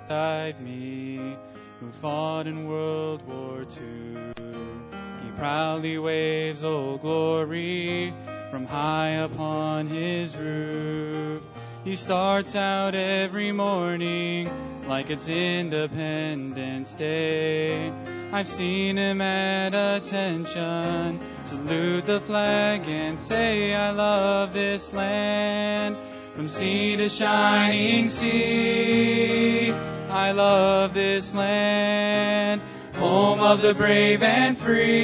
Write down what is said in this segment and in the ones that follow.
beside me, who fought in World War II. He proudly waves Old Glory from high upon his roof. He starts out every morning like it's Independence Day. I've seen him at attention salute the flag and say, I love this land. From sea to shining sea, I love this land. Home of the brave and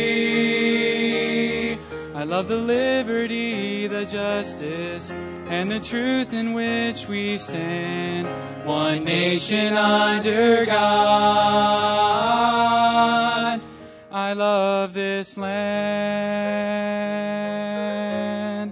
free. I love the liberty, the justice, and the truth in which we stand. One nation under God. I love this land.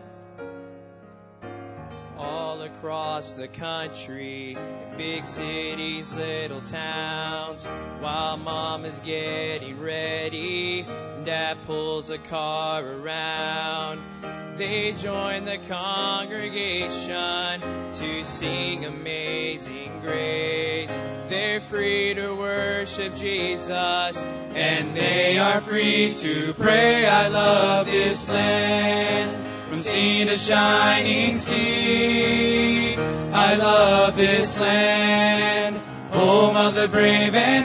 All across the country, in big cities, little towns, while Mom is getting ready, Dad pulls a car around. They join the congregation to sing Amazing Grace. They're free to worship Jesus, and they are free to pray. I love this land, from sea to shining sea. I love this land, home of the brave and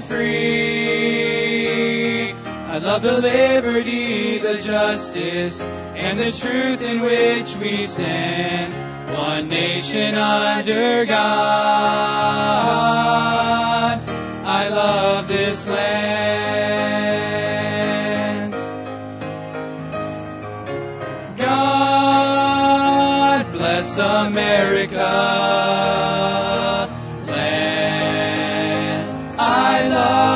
free. I love the liberty, the justice, and the truth in which we stand. One nation under God. I love this land. God bless America, land I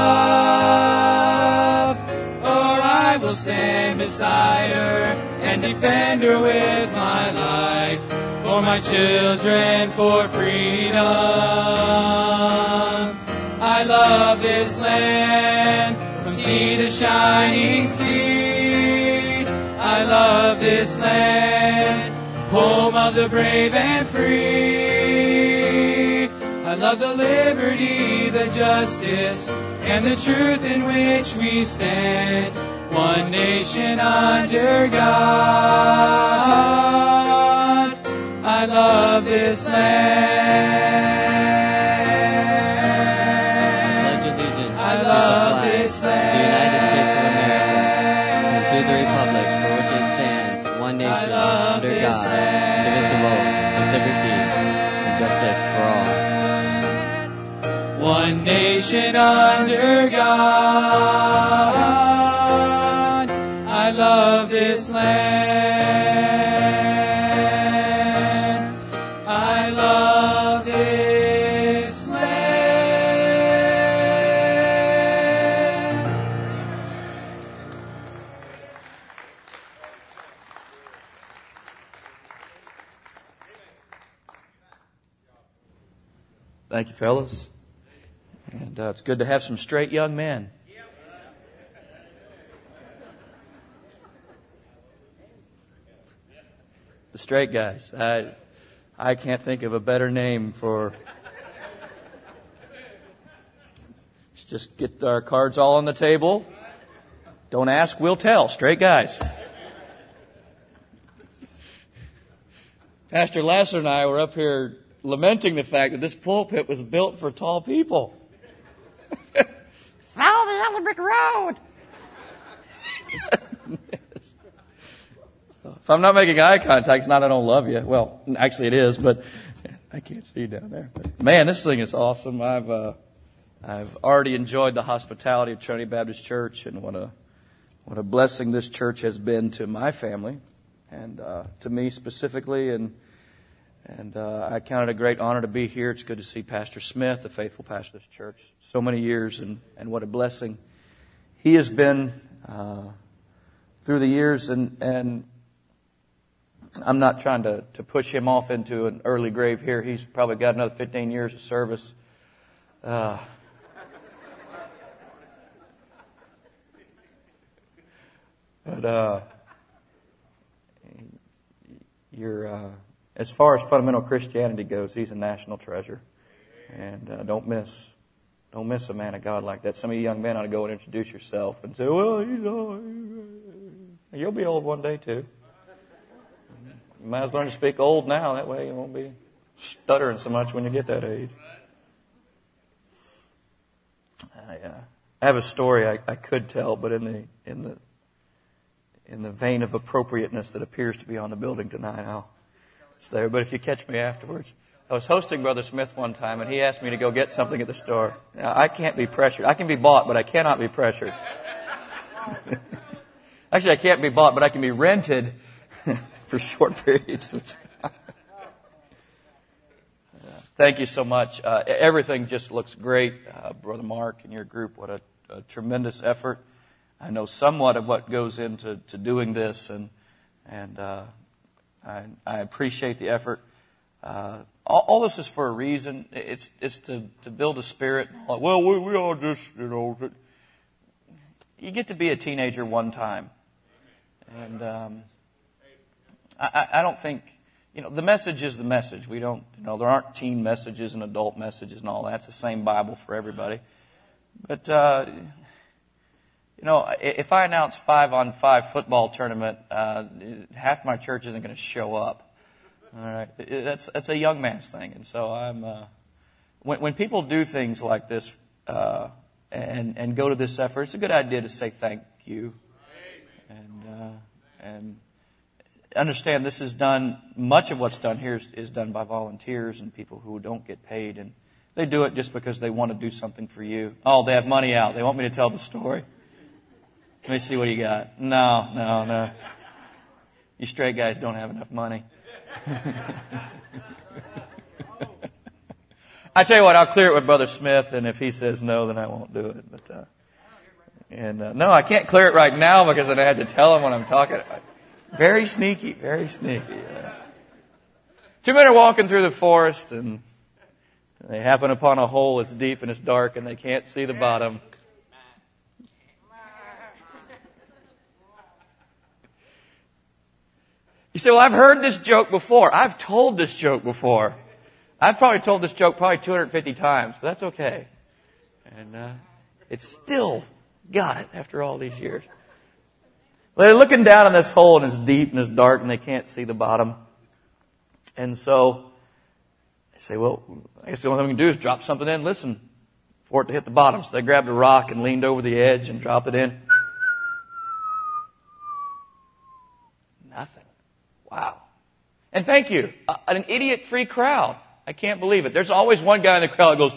love. For I will stand beside her and defend her with my life, for my children, for freedom. I love this land, from sea to shining sea. I love this land, home of the brave and free. I love the liberty, the justice, and the truth in which we stand. One nation under God. I love this land. Pledge allegiance I to love the flag this of the United States of America and to the republic for which it stands, one nation under God, indivisible, with liberty and justice for all. One nation under God. I love this land. I love this land. Thank you, fellas. And it's good to have some straight young men. The straight guys. I can't think of a better name for... Let's just get our cards all on the table. Don't ask, we'll tell. Straight guys. Pastor Lasser and I were up here lamenting the fact that this pulpit was built for tall people. Follow the yellow brick road. Yes. If I'm not making eye contact, it's not I don't love you. Well, actually it is, but I can't see down there. But man, this thing is awesome. I've already enjoyed the hospitality of Trinity Baptist Church, and what a blessing this church has been to my family and to me specifically. And I count it a great honor to be here. It's good to see Pastor Smith, the faithful pastor of this church, so many years, and what a blessing he has been through the years. And I'm not trying to push him off into an early grave here. He's probably got another 15 years of service. But as far as fundamental Christianity goes, he's a national treasure. And don't miss Don't miss a man of God like that. Some of you young men ought to go and introduce yourself and say, well, he's old. You'll be old one day too. You might as well learn to speak old now. That way you won't be stuttering so much when you get that age. I have a story I could tell, but in the vein of appropriateness that appears to be on the building tonight, I'll stay there. But if you catch me afterwards, I was hosting Brother Smith one time, and he asked me to go get something at the store. Now, I can't be pressured. I can be bought, but I cannot be pressured. Actually, I can't be bought, but I can be rented for short periods of time. Thank you so much. Everything just looks great. Brother Mark and your group, what a tremendous effort. I know somewhat of what goes into doing this, and I appreciate the effort. All this is for a reason. It's to build a spirit. Well, we all just, you get to be a teenager one time. And I don't think, the message is the message. We don't, there aren't teen messages and adult messages and all that. It's the same Bible for everybody. But, if I announce 5-on-5 football tournament, half my church isn't going to show up. All right, that's a young man's thing, and so I'm. When people do things like this and go to this effort, it's a good idea to say thank you, and understand this is done. Much of what's done here is done by volunteers and people who don't get paid, and they do it just because they want to do something for you. Oh, they have money out. They want me to tell the story. Let me see what you got. No. You straight guys don't have enough money. I tell you what, I'll clear it with Brother Smith, and if he says no, then I won't do it. But no, I can't clear it right now because then I had to tell him what I'm talking about. Very sneaky, very sneaky. Two men are walking through the forest, and they happen upon a hole that's deep and it's dark, and they can't see the bottom. You say, well, I've heard this joke before. I've told this joke before. I've probably told this joke 250 times, but that's okay. And it's still got it after all these years. Well, they're looking down in this hole, and it's deep and it's dark, and they can't see the bottom. And so they say, well, I guess the only thing we can do is drop something in, listen for it to hit the bottom. So they grabbed a rock and leaned over the edge and dropped it in. Nothing. Wow. And thank you. An idiot-free crowd. I can't believe it. There's always one guy in the crowd that goes,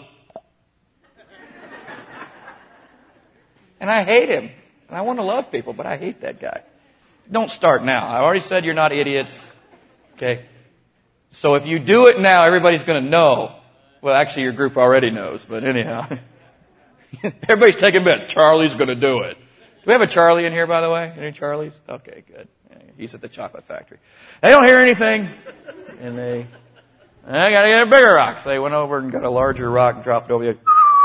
and I hate him. And I want to love people, but I hate that guy. Don't start now. I already said you're not idiots. Okay? So if you do it now, everybody's going to know. Well, actually, your group already knows, but anyhow. Everybody's taking a bet. Charlie's going to do it. Do we have a Charlie in here, by the way? Any Charlies? Okay, good. He's at the chocolate factory. They don't hear anything, and I got to get a bigger rock. So they went over and got a larger rock and dropped it over the edge.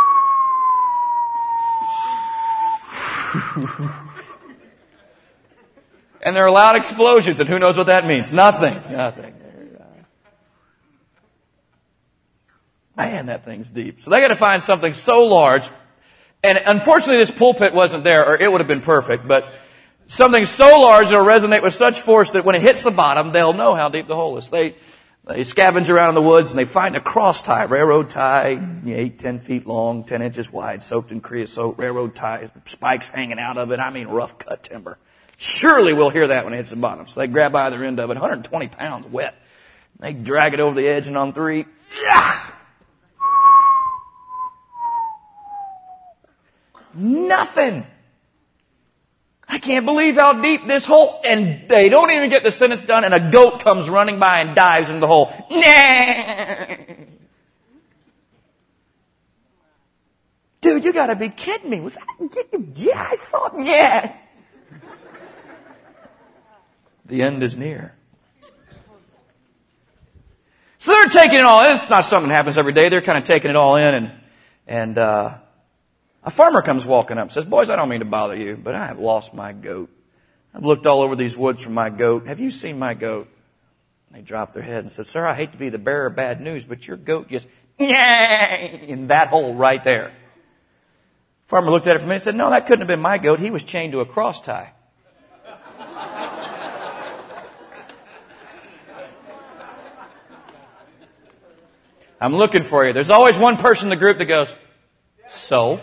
And there are loud explosions, and who knows what that means? Nothing. Man, that thing's deep. So they got to find something so large, and unfortunately this pulpit wasn't there, or it would have been perfect, but something so large it'll resonate with such force that when it hits the bottom, they'll know how deep the hole is. They scavenge around in the woods and they find a cross tie, railroad tie, 8-10 feet long, 10 inches wide, soaked in creosote, railroad tie, spikes hanging out of it. I mean, rough cut timber. Surely we'll hear that when it hits the bottom. So they grab either end of it, 120 pounds wet. They drag it over the edge, and on 3, nothing. I can't believe how deep this hole, and they don't even get the sentence done, and a goat comes running by and dives in the hole. Dude, you gotta be kidding me. Was that? Yeah, I saw it. Yeah. The end is near. So they're taking it all in. It's not something that happens every day. They're kind of taking it all in, and a farmer comes walking up and says, boys, I don't mean to bother you, but I have lost my goat. I've looked all over these woods for my goat. Have you seen my goat? And they dropped their head and said, sir, I hate to be the bearer of bad news, but your goat just in that hole right there. Farmer looked at it for a minute and said, no, that couldn't have been my goat. He was chained to a cross tie. I'm looking for you. There's always one person in the group that goes, so?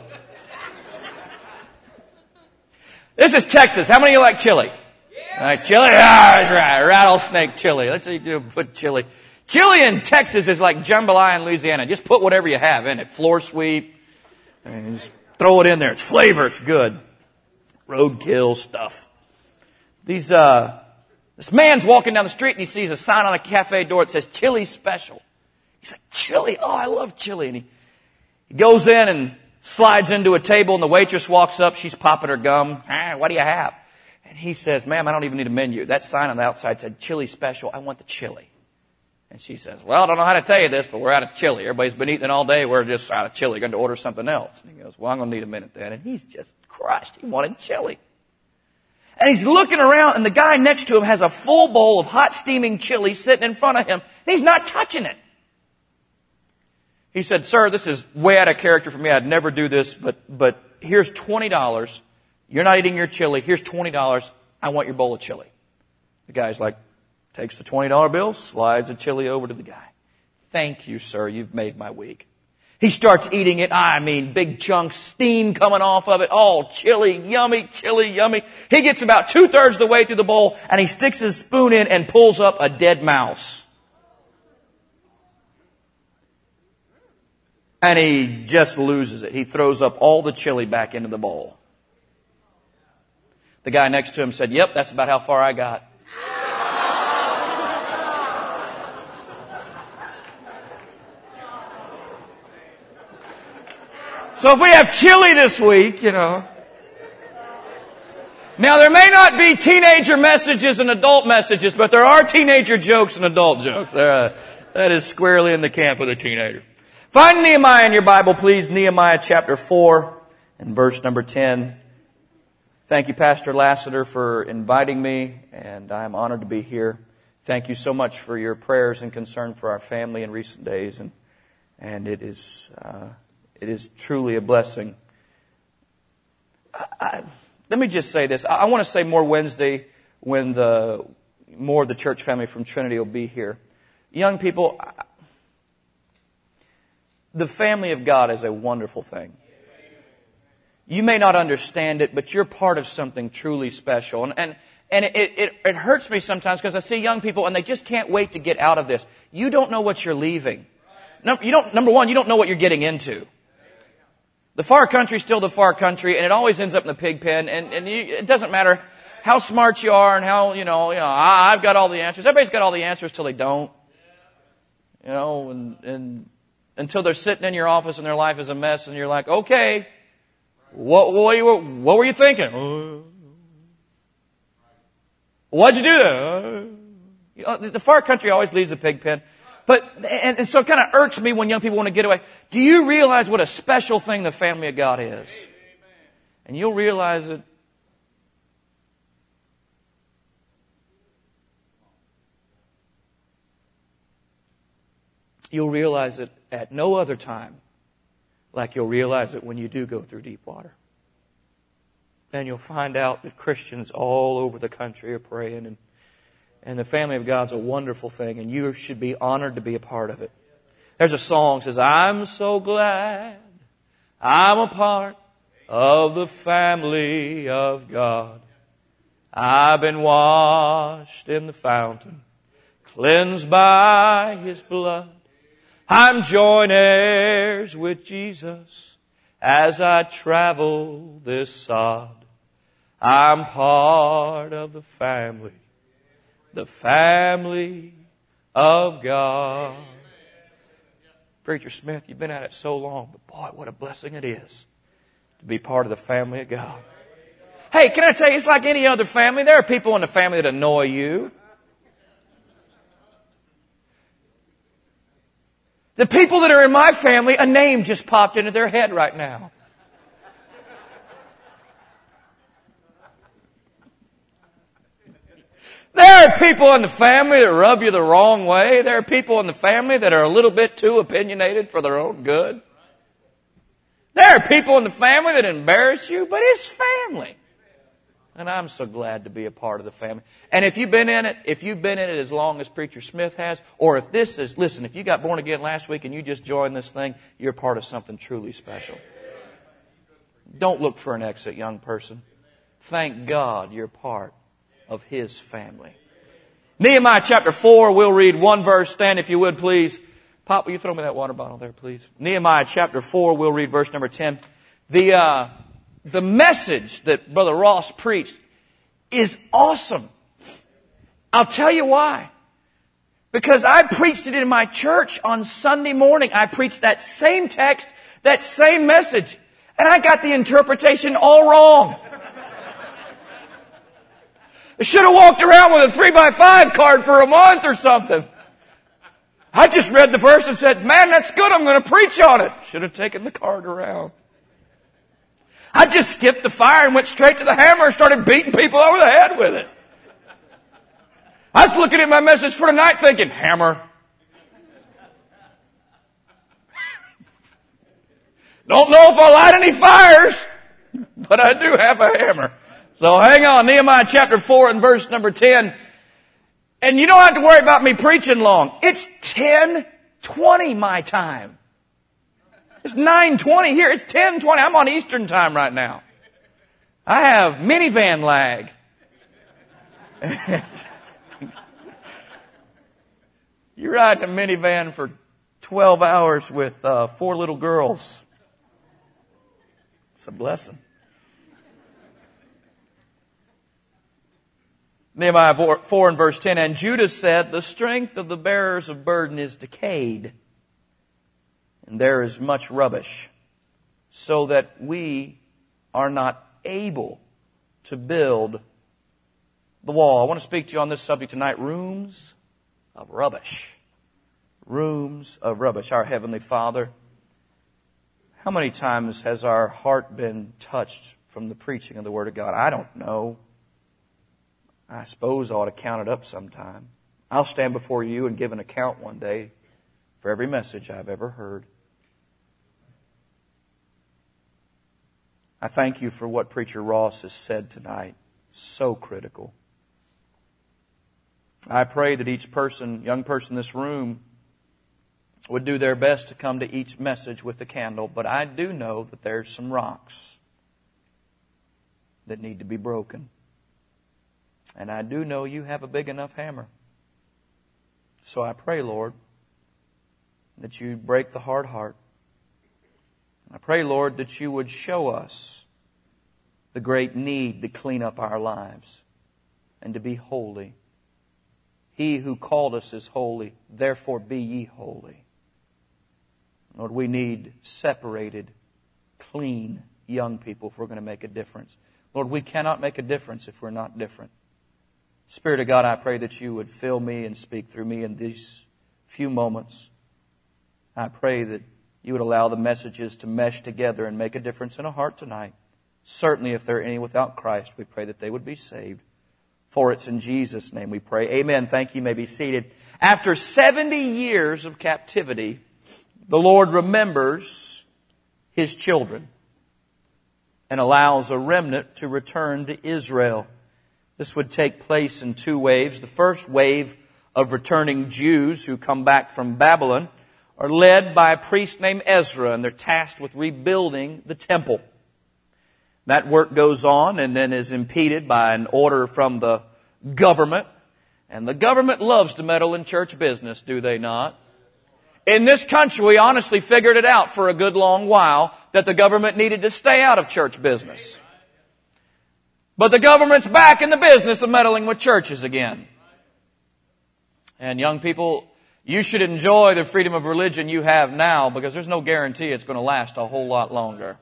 This is Texas. How many of you like chili? Yeah. All right, chili? Ah, that's right. Rattlesnake chili. Let's see you put chili. Chili in Texas is like jambalaya in Louisiana. Just put whatever you have in it. Floor sweep. And just throw it in there. It's flavor. It's good. Roadkill stuff. This man's walking down the street and he sees a sign on a cafe door that says chili special. He's like, chili? Oh, I love chili. And he goes in and slides into a table and the waitress walks up. She's popping her gum. What do you have? And he says, ma'am, I don't even need a menu. That sign on the outside said chili special. I want the chili. And she says, well, I don't know how to tell you this, but we're out of chili. Everybody's been eating it all day. We're just out of chili. Going to order something else. And he goes, well, I'm going to need a minute then. And he's just crushed. He wanted chili. And he's looking around and the guy next to him has a full bowl of hot steaming chili sitting in front of him. And he's not touching it. He said, sir, this is way out of character for me. I'd never do this, but here's $20. You're not eating your chili. Here's $20. I want your bowl of chili. The guy's like, takes the $20 bill, slides the chili over to the guy. Thank you, sir. You've made my week. He starts eating it. I mean, big chunks, steam coming off of it. All chili, yummy, chili, yummy. He gets about 2/3 of the way through the bowl and he sticks his spoon in and pulls up a dead mouse. And he just loses it. He throws up all the chili back into the bowl. The guy next to him said, yep, that's about how far I got. So if we have chili this week, Now, there may not be teenager messages and adult messages, but there are teenager jokes and adult jokes. That is squarely in the camp of the teenager. Find Nehemiah in your Bible, please. Nehemiah chapter 4 and verse number 10. Thank you, Pastor Lassiter, for inviting me, and I'm honored to be here. Thank you so much for your prayers and concern for our family in recent days, and it is truly a blessing. Let me just say this. I want to say more Wednesday when more of the church family from Trinity will be here. Young people, the family of God is a wonderful thing. You may not understand it, but you're part of something truly special. And it hurts me sometimes because I see young people and they just can't wait to get out of this. You don't know what you're leaving. Number one, you don't know what you're getting into. The far country is still the far country, and it always ends up in the pig pen. And it doesn't matter how smart you are and how, I've got all the answers. Everybody's got all the answers till they don't. And until they're sitting in your office and their life is a mess, and you're like, okay, what were you thinking? What'd you do there? The far country always leaves the pig pen. And so it kind of irks me when young people want to get away. Do you realize what a special thing the family of God is? And you'll realize it. You'll realize it at no other time like you'll realize it when you do go through deep water. And you'll find out that Christians all over the country are praying, and the family of God's a wonderful thing, and you should be honored to be a part of it. There's a song that says, I'm so glad I'm a part of the family of God. I've been washed in the fountain, cleansed by His blood. I'm joint heirs with Jesus as I travel this sod. I'm part of the family of God. Preacher Smith, you've been at it so long, but boy, what a blessing it is to be part of the family of God. Hey, can I tell you, it's like any other family. There are people in the family that annoy you. The people that are in my family, a name just popped into their head right now. There are people in the family that rub you the wrong way. There are people in the family that are a little bit too opinionated for their own good. There are people in the family that embarrass you, but it's family. And I'm so glad to be a part of the family. And if you've been in it as long as Preacher Smith has, or if this is, listen, if you got born again last week and you just joined this thing, you're part of something truly special. Don't look for an exit, young person. Thank God you're part of His family. Nehemiah chapter 4, we'll read one verse. Stand if you would, please. Pop, will you throw me that water bottle there, please? Nehemiah chapter 4, we'll read verse number 10. The message that Brother Ross preached is awesome. I'll tell you why. Because I preached it in my church on Sunday morning. I preached that same text, that same message, and I got the interpretation all wrong. I should have walked around with a 3x5 card for a month or something. I just read the verse and said, man, that's good. I'm going to preach on it. Should have taken the card around. I just skipped the fire and went straight to the hammer and started beating people over the head with it. I was looking at my message for tonight thinking, hammer. Don't know if I'll light any fires, but I do have a hammer. So hang on, Nehemiah chapter 4 and verse number 10. And you don't have to worry about me preaching long. It's 10:20 my time. It's 9:20 here. It's 10:20. I'm on Eastern time right now. I have minivan lag. You're riding a minivan for 12 hours with 4 little girls. It's a blessing. Nehemiah 4 and verse 10, and Judah said, the strength of the bearers of burden is decayed, and there is much rubbish, so that we are not able to build the wall. I want to speak to you on this subject tonight, rooms of rubbish. Rooms of rubbish. Our Heavenly Father, how many times has our heart been touched from the preaching of the Word of God? I don't know. I suppose I ought to count it up sometime. I'll stand before you and give an account one day for every message I've ever heard. I thank you for what Preacher Ross has said tonight. So critical. I pray that each person, young person in this room, would do their best to come to each message with a candle. But I do know that there's some rocks that need to be broken. And I do know you have a big enough hammer. So I pray, Lord, that you break the hard heart. I pray, Lord, that you would show us the great need to clean up our lives and to be holy. He who called us is holy, therefore be ye holy. Lord, we need separated, clean young people if we're going to make a difference. Lord, we cannot make a difference if we're not different. Spirit of God, I pray that you would fill me and speak through me in these few moments. I pray that you would allow the messages to mesh together and make a difference in a heart tonight. Certainly, if there are any without Christ, we pray that they would be saved. For it's in Jesus' name we pray. Amen. Thank you. You may be seated. After 70 years of captivity, the Lord remembers His children and allows a remnant to return to Israel. This would take place in 2 waves. The first wave of returning Jews who come back from Babylon are led by a priest named Ezra, and they're tasked with rebuilding the temple. That work goes on and then is impeded by an order from the government. And the government loves to meddle in church business, do they not? In this country, we honestly figured it out for a good long while that the government needed to stay out of church business. But the government's back in the business of meddling with churches again. And young people, you should enjoy the freedom of religion you have now, because there's no guarantee it's going to last a whole lot longer.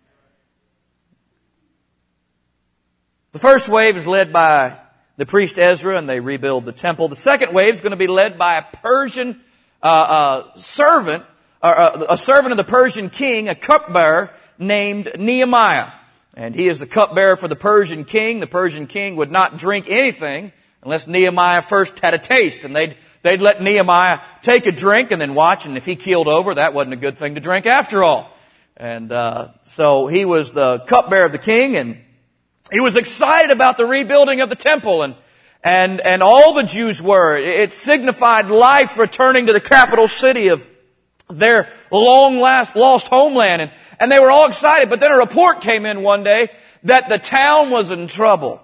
The first wave is led by the priest Ezra, and they rebuild the temple. The second wave is going to be led by a Persian servant, a servant of the Persian king, a cupbearer named Nehemiah. And he is the cupbearer for the Persian king. The Persian king would not drink anything unless Nehemiah first had a taste. And they'd let Nehemiah take a drink and then watch. And if he keeled over, that wasn't a good thing to drink after all. And so he was the cupbearer of the king, and he was excited about the rebuilding of the temple, and all the Jews were. It signified life returning to the capital city of their lost homeland, and they were all excited. But then a report came in one day that the town was in trouble.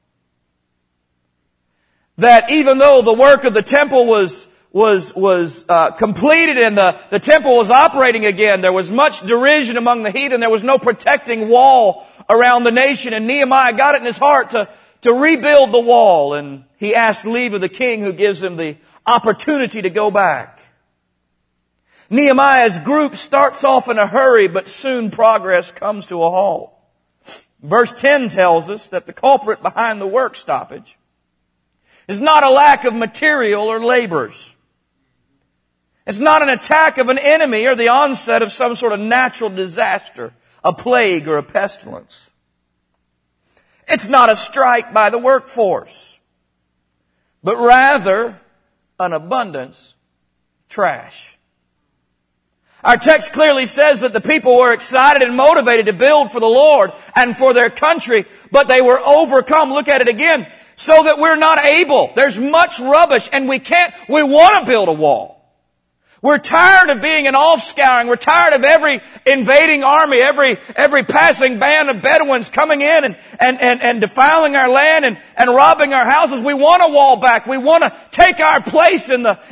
That even though the work of the temple was completed and the temple was operating again, there was much derision among the heathen. There was no protecting wall around the nation, and Nehemiah got it in his heart to rebuild the wall, and he asked leave of the king, who gives him the opportunity to go back. Nehemiah's group starts off in a hurry, but soon progress comes to a halt. Verse 10 tells us that the culprit behind the work stoppage is not a lack of material or laborers. It's not an attack of an enemy or the onset of some sort of natural disaster, a plague or a pestilence. It's not a strike by the workforce, but rather an abundance of trash. Our text clearly says that the people were excited and motivated to build for the Lord and for their country, but they were overcome. Look at it again. So that we're not able. There's much rubbish, and we want to build a wall. We're tired of being an offscouring. We're tired of every invading army, every passing band of Bedouins coming in and defiling our land and robbing our houses. We want a wall back. We want to take our place in the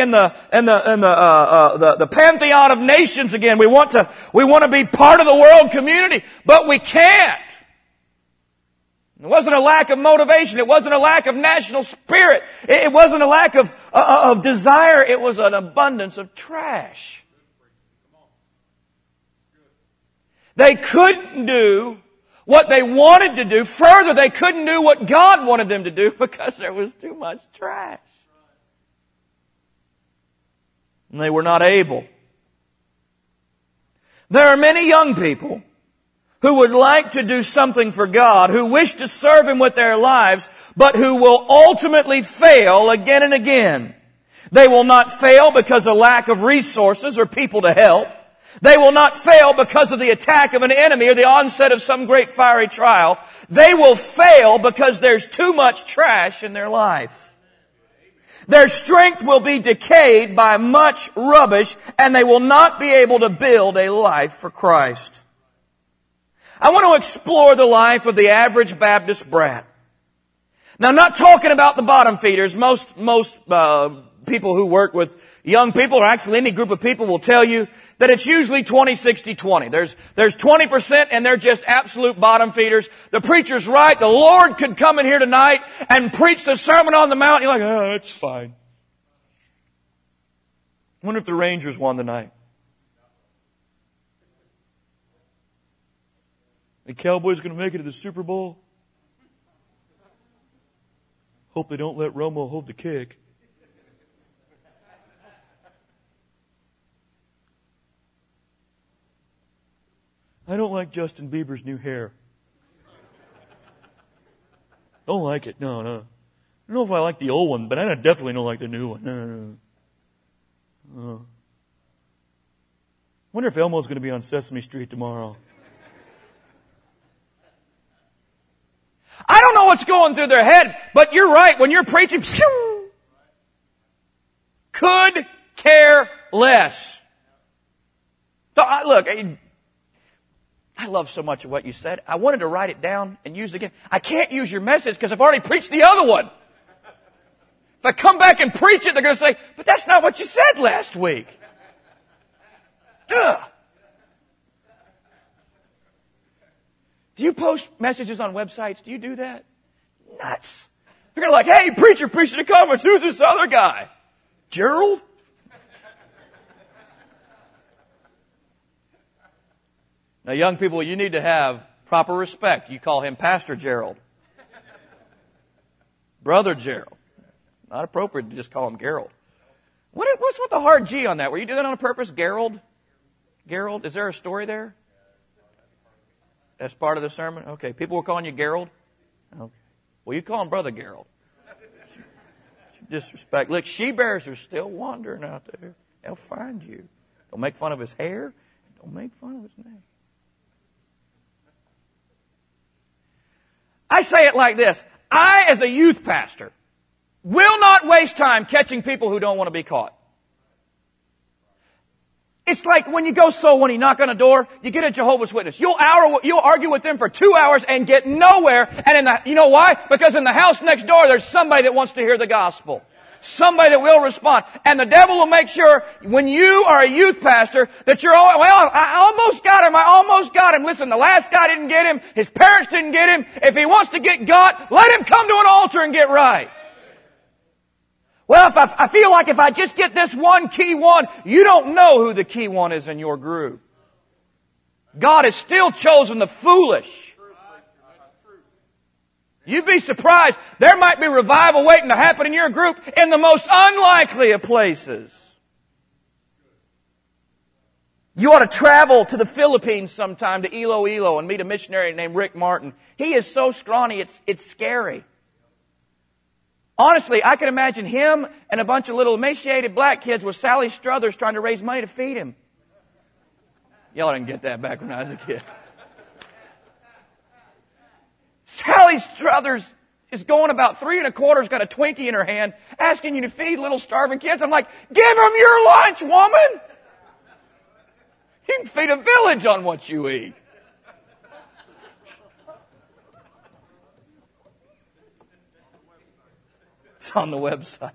pantheon of nations again. We want to be part of the world community, but we can't. It wasn't a lack of motivation. It wasn't a lack of national spirit. It wasn't a lack of desire. It was an abundance of trash. They couldn't do what they wanted to do. Further, they couldn't do what God wanted them to do because there was too much trash. And they were not able. There are many young people who would like to do something for God, who wish to serve Him with their lives, but who will ultimately fail again and again. They will not fail because of lack of resources or people to help. They will not fail because of the attack of an enemy or the onset of some great fiery trial. They will fail because there's too much trash in their life. Their strength will be decayed by much rubbish, and they will not be able to build a life for Christ. I want to explore the life of the average Baptist brat. Now, I'm not talking about the bottom feeders. Most people who work with young people, or actually any group of people, will tell you that it's usually 20, 60, 20. There's 20% and they're just absolute bottom feeders. The preacher's right. The Lord could come in here tonight and preach the Sermon on the Mount. You're like, it's fine. I wonder if the Rangers won tonight. The Cowboys going to make it to the Super Bowl? Hope they don't let Romo hold the kick. I don't like Justin Bieber's new hair. Don't like it. No. I don't know if I like the old one, but I definitely don't like the new one. No. Wonder if Elmo's going to be on Sesame Street tomorrow. I don't know what's going through their head, but you're right. When you're preaching, could care less. So, look, I love so much of what you said. I wanted to write it down and use it again. I can't use your message because I've already preached the other one. If I come back and preach it, they're going to say, but that's not what you said last week. Ugh. Do you post messages on websites? Do you do that? Nuts. You're going to like, hey, preacher, preach in the comments. Who's this other guy? Gerald? Now, young people, you need to have proper respect. You call him Pastor Gerald. Brother Gerald. Not appropriate to just call him Gerald. What's with the hard G on that? Were you doing that on purpose? Gerald? Gerald? Is there a story there? That's part of the sermon? Okay. People were calling you Gerald? Okay. Well, you call him Brother Gerald. Disrespect. Look, she-bears are still wandering out there. They'll find you. Don't make fun of his hair. Don't make fun of his name. I say it like this. I, as a youth pastor, will not waste time catching people who don't want to be caught. It's like when you go soul winning, you knock on a door, you get a Jehovah's Witness. You'll argue with them for 2 hours and get nowhere. And you know why? Because in the house next door, there's somebody that wants to hear the gospel. Somebody that will respond. And the devil will make sure when you are a youth pastor that you're always, well, I almost got him. Listen, the last guy didn't get him. His parents didn't get him. If he wants to get got, let him come to an altar and get right. Well, I feel like if I just get this one key one, you don't know who the key one is in your group. God has still chosen the foolish. You'd be surprised. There might be revival waiting to happen in your group in the most unlikely of places. You ought to travel to the Philippines sometime, to Iloilo, and meet a missionary named Rick Martin. He is so scrawny, it's scary. Honestly, I can imagine him and a bunch of little emaciated black kids with Sally Struthers trying to raise money to feed him. Y'all didn't get that back when I was a kid. Sally Struthers is going about 3 1/4, got a Twinkie in her hand, asking you to feed little starving kids. I'm like, give them your lunch, woman! You can feed a village on what you eat. It's on the website.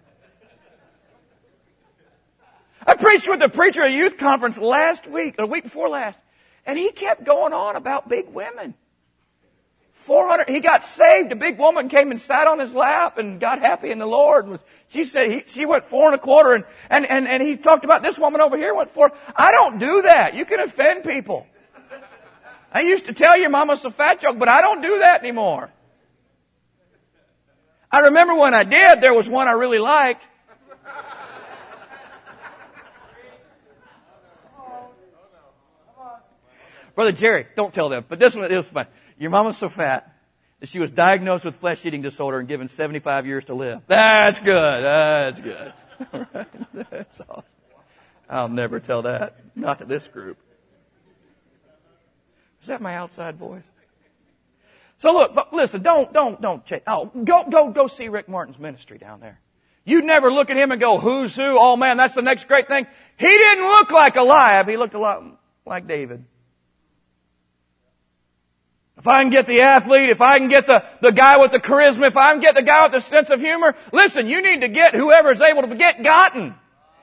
I preached with a preacher at a youth conference last week, or the week before last, and he kept going on about big women. 400, he got saved. A big woman came and sat on his lap and got happy in the Lord. She said she went 4 1/4, and he talked about this woman over here went 4. I don't do that. You can offend people. I used to tell your mama's a fat joke, but I don't do that anymore. I remember when I did, there was one I really liked. Brother Jerry, don't tell them, but this one is fun. Your mama's so fat that she was diagnosed with flesh-eating disorder and given 75 years to live. That's good. That's good. That's awesome. I'll never tell that. Not to this group. Is that my outside voice? So look, but listen, don't check. Oh, go see Rick Martin's ministry down there. You'd never look at him and go, who's who? Oh man, that's the next great thing. He didn't look like Eliab. He looked a lot like David. If I can get the athlete, if I can get the guy with the charisma, if I can get the guy with the sense of humor, listen, you need to get whoever's able to get gotten.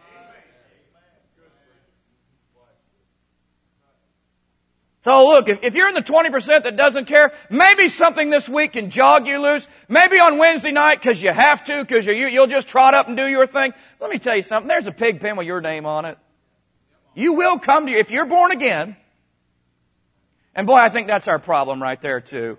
So look, if you're in the 20% that doesn't care, maybe something this week can jog you loose. Maybe on Wednesday night because you have to, because you'll just trot up and do your thing. Let me tell you something. There's a pig pen with your name on it. You will come to you if you're born again. And boy, I think that's our problem right there too.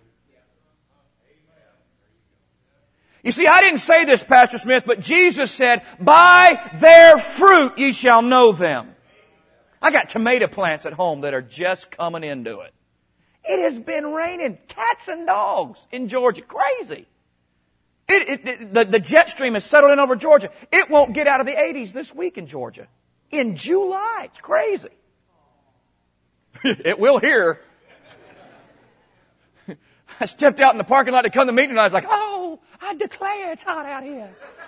You see, I didn't say this, Pastor Smith, but Jesus said, by their fruit ye shall know them. I got tomato plants at home that are just coming into it. It has been raining cats and dogs in Georgia. Crazy. The jet stream has settled in over Georgia. It won't get out of the 80s this week in Georgia. In July. It's crazy. It will here. I stepped out in the parking lot to come to the meeting and I was like, oh, I declare it's hot out here.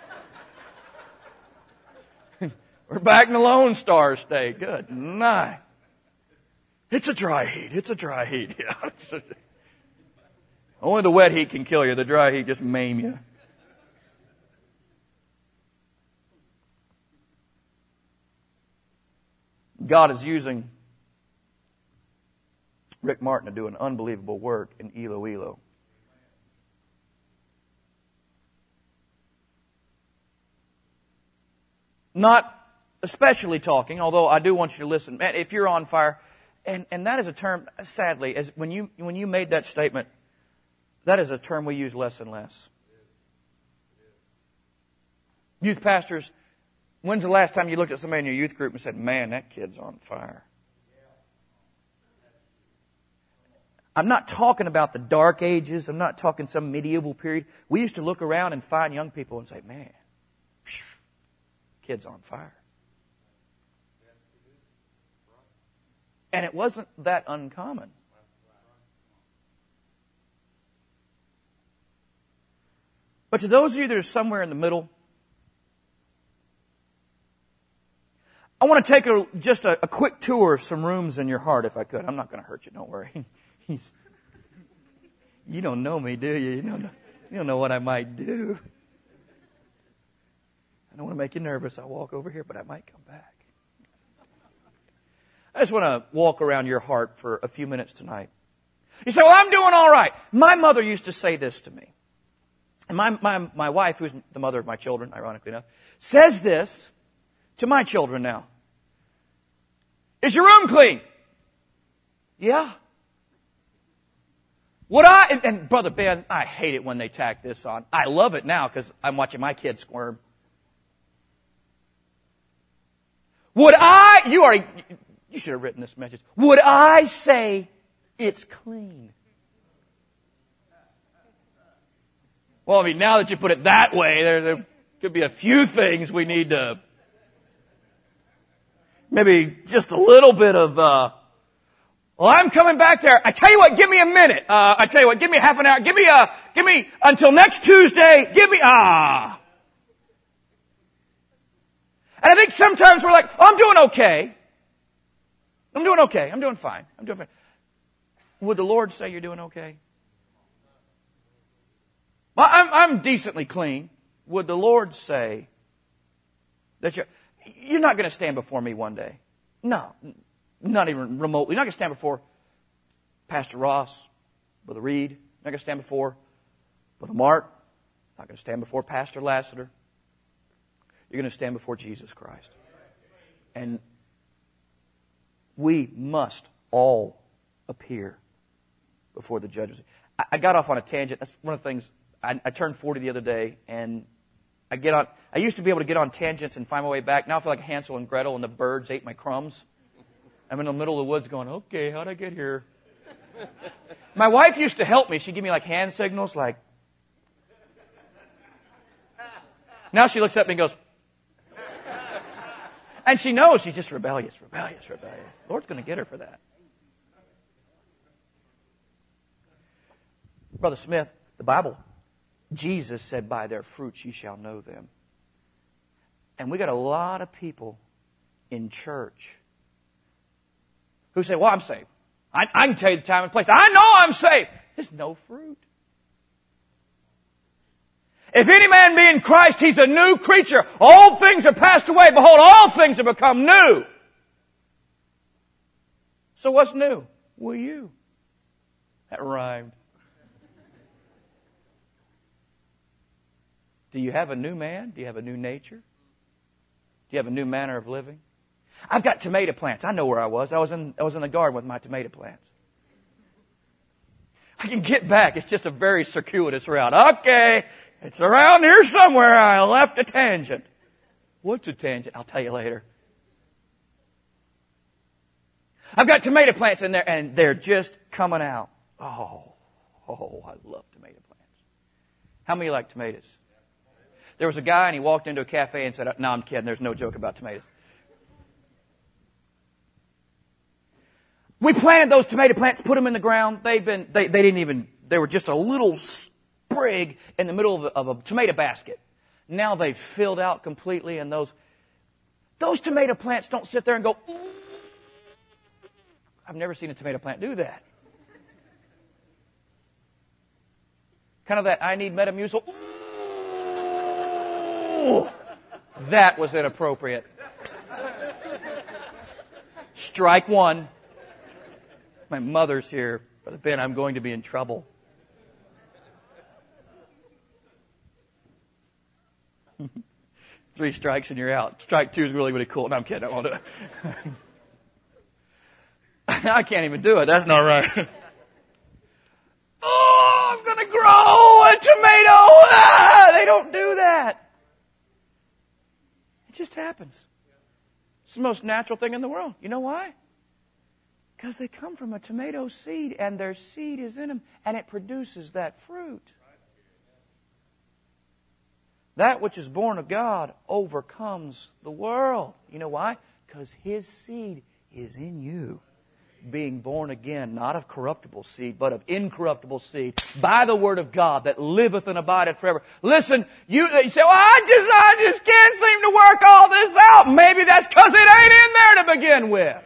We're back in the Lone Star State. Good night. It's a dry heat. It's a dry heat. Yeah. Only the wet heat can kill you. The dry heat just maim you. God is using Rick Martin to do an unbelievable work in Iloilo. Not especially talking, although I do want you to listen. Man, if you're on fire, and that is a term, sadly, as when you made that statement, that is a term we use less and less. Youth pastors, when's the last time you looked at somebody in your youth group and said, man, that kid's on fire? I'm not talking about the dark ages. I'm not talking some medieval period. We used to look around and find young people and say, man, kid's on fire. And it wasn't that uncommon. But to those of you that are somewhere in the middle, I want to take just a quick tour of some rooms in your heart, if I could. I'm not going to hurt you, don't worry. You don't know me, do you? You don't know what I might do. I don't want to make you nervous. I'll walk over here, but I might come back. I just want to walk around your heart for a few minutes tonight. You say, well, I'm doing all right. My mother used to say this to me. And my wife, who's the mother of my children, ironically enough, says this to my children now. Is your room clean? Yeah. And Brother Ben, I hate it when they tack this on. I love it now because I'm watching my kids squirm. You should have written this message. Would I say it's clean? Well, I mean, now that you put it that way, there could be a few things we need to, maybe just a little bit of, well, I'm coming back there. I tell you what, give me a minute. I tell you what, give me half an hour. Give me until next Tuesday. And I think sometimes we're like, oh, I'm doing okay. I'm doing fine. Would the Lord say you're doing okay? Well, I'm decently clean. Would the Lord say that you're not going to stand before me one day? No, not even remotely. You're not going to stand before Pastor Ross, Brother Reed. You're not going to stand before Brother Mark. You're not going to stand before Pastor Lassiter. You're going to stand before Jesus Christ. And we must all appear before the judges. I got off on a tangent. That's one of the things. I turned 40 the other day, and I used to be able to get on tangents and find my way back. Now I feel like Hansel and Gretel and the birds ate my crumbs. I'm in the middle of the woods going, okay, how'd I get here? My wife used to help me. She'd give me like hand signals, like. Now she looks at me and goes. And she knows she's just rebellious. Lord's going to get her for that. Brother Smith, the Bible, Jesus said, by their fruits ye shall know them. And we got a lot of people in church who say, well, I'm saved. I can tell you the time and place. I know I'm saved. There's no fruit. If any man be in Christ, he's a new creature. All things are passed away. Behold, all things have become new. So what's new? Will you? That rhymed. Do you have a new man? Do you have a new nature? Do you have a new manner of living? I've got tomato plants. I know where I was. I was in the garden with my tomato plants. I can get back. It's just a very circuitous route. Okay, it's around here somewhere. I left a tangent. What's a tangent? I'll tell you later. I've got tomato plants in there, and they're just coming out. Oh, I love tomato plants. How many like tomatoes? There was a guy, and he walked into a cafe and said, no, I'm kidding. There's no joke about tomatoes. We planted those tomato plants, put them in the ground. They were just a little sprig in the middle of a tomato basket. Now they've filled out completely, and those tomato plants don't sit there and go, ooh. I've never seen a tomato plant do that. Kind of that I need Metamucil. Ooh, that was inappropriate. Strike one. My mother's here. Brother Ben, I'm going to be in trouble. Three strikes and you're out. Strike two is really, really cool. No, I'm kidding. I won't do it. I can't even do it. That's not right. Oh, I'm going to grow a tomato. Ah, they don't do that. It just happens. It's the most natural thing in the world. You know why? Because they come from a tomato seed, and their seed is in them, and it produces that fruit. That which is born of God overcomes the world. You know why? Because His seed is in you. being born again, not of corruptible seed, but of incorruptible seed, by the word of God that liveth and abideth forever. Listen, you say, well, I just can't seem to work all this out. Maybe that's because it ain't in there to begin with.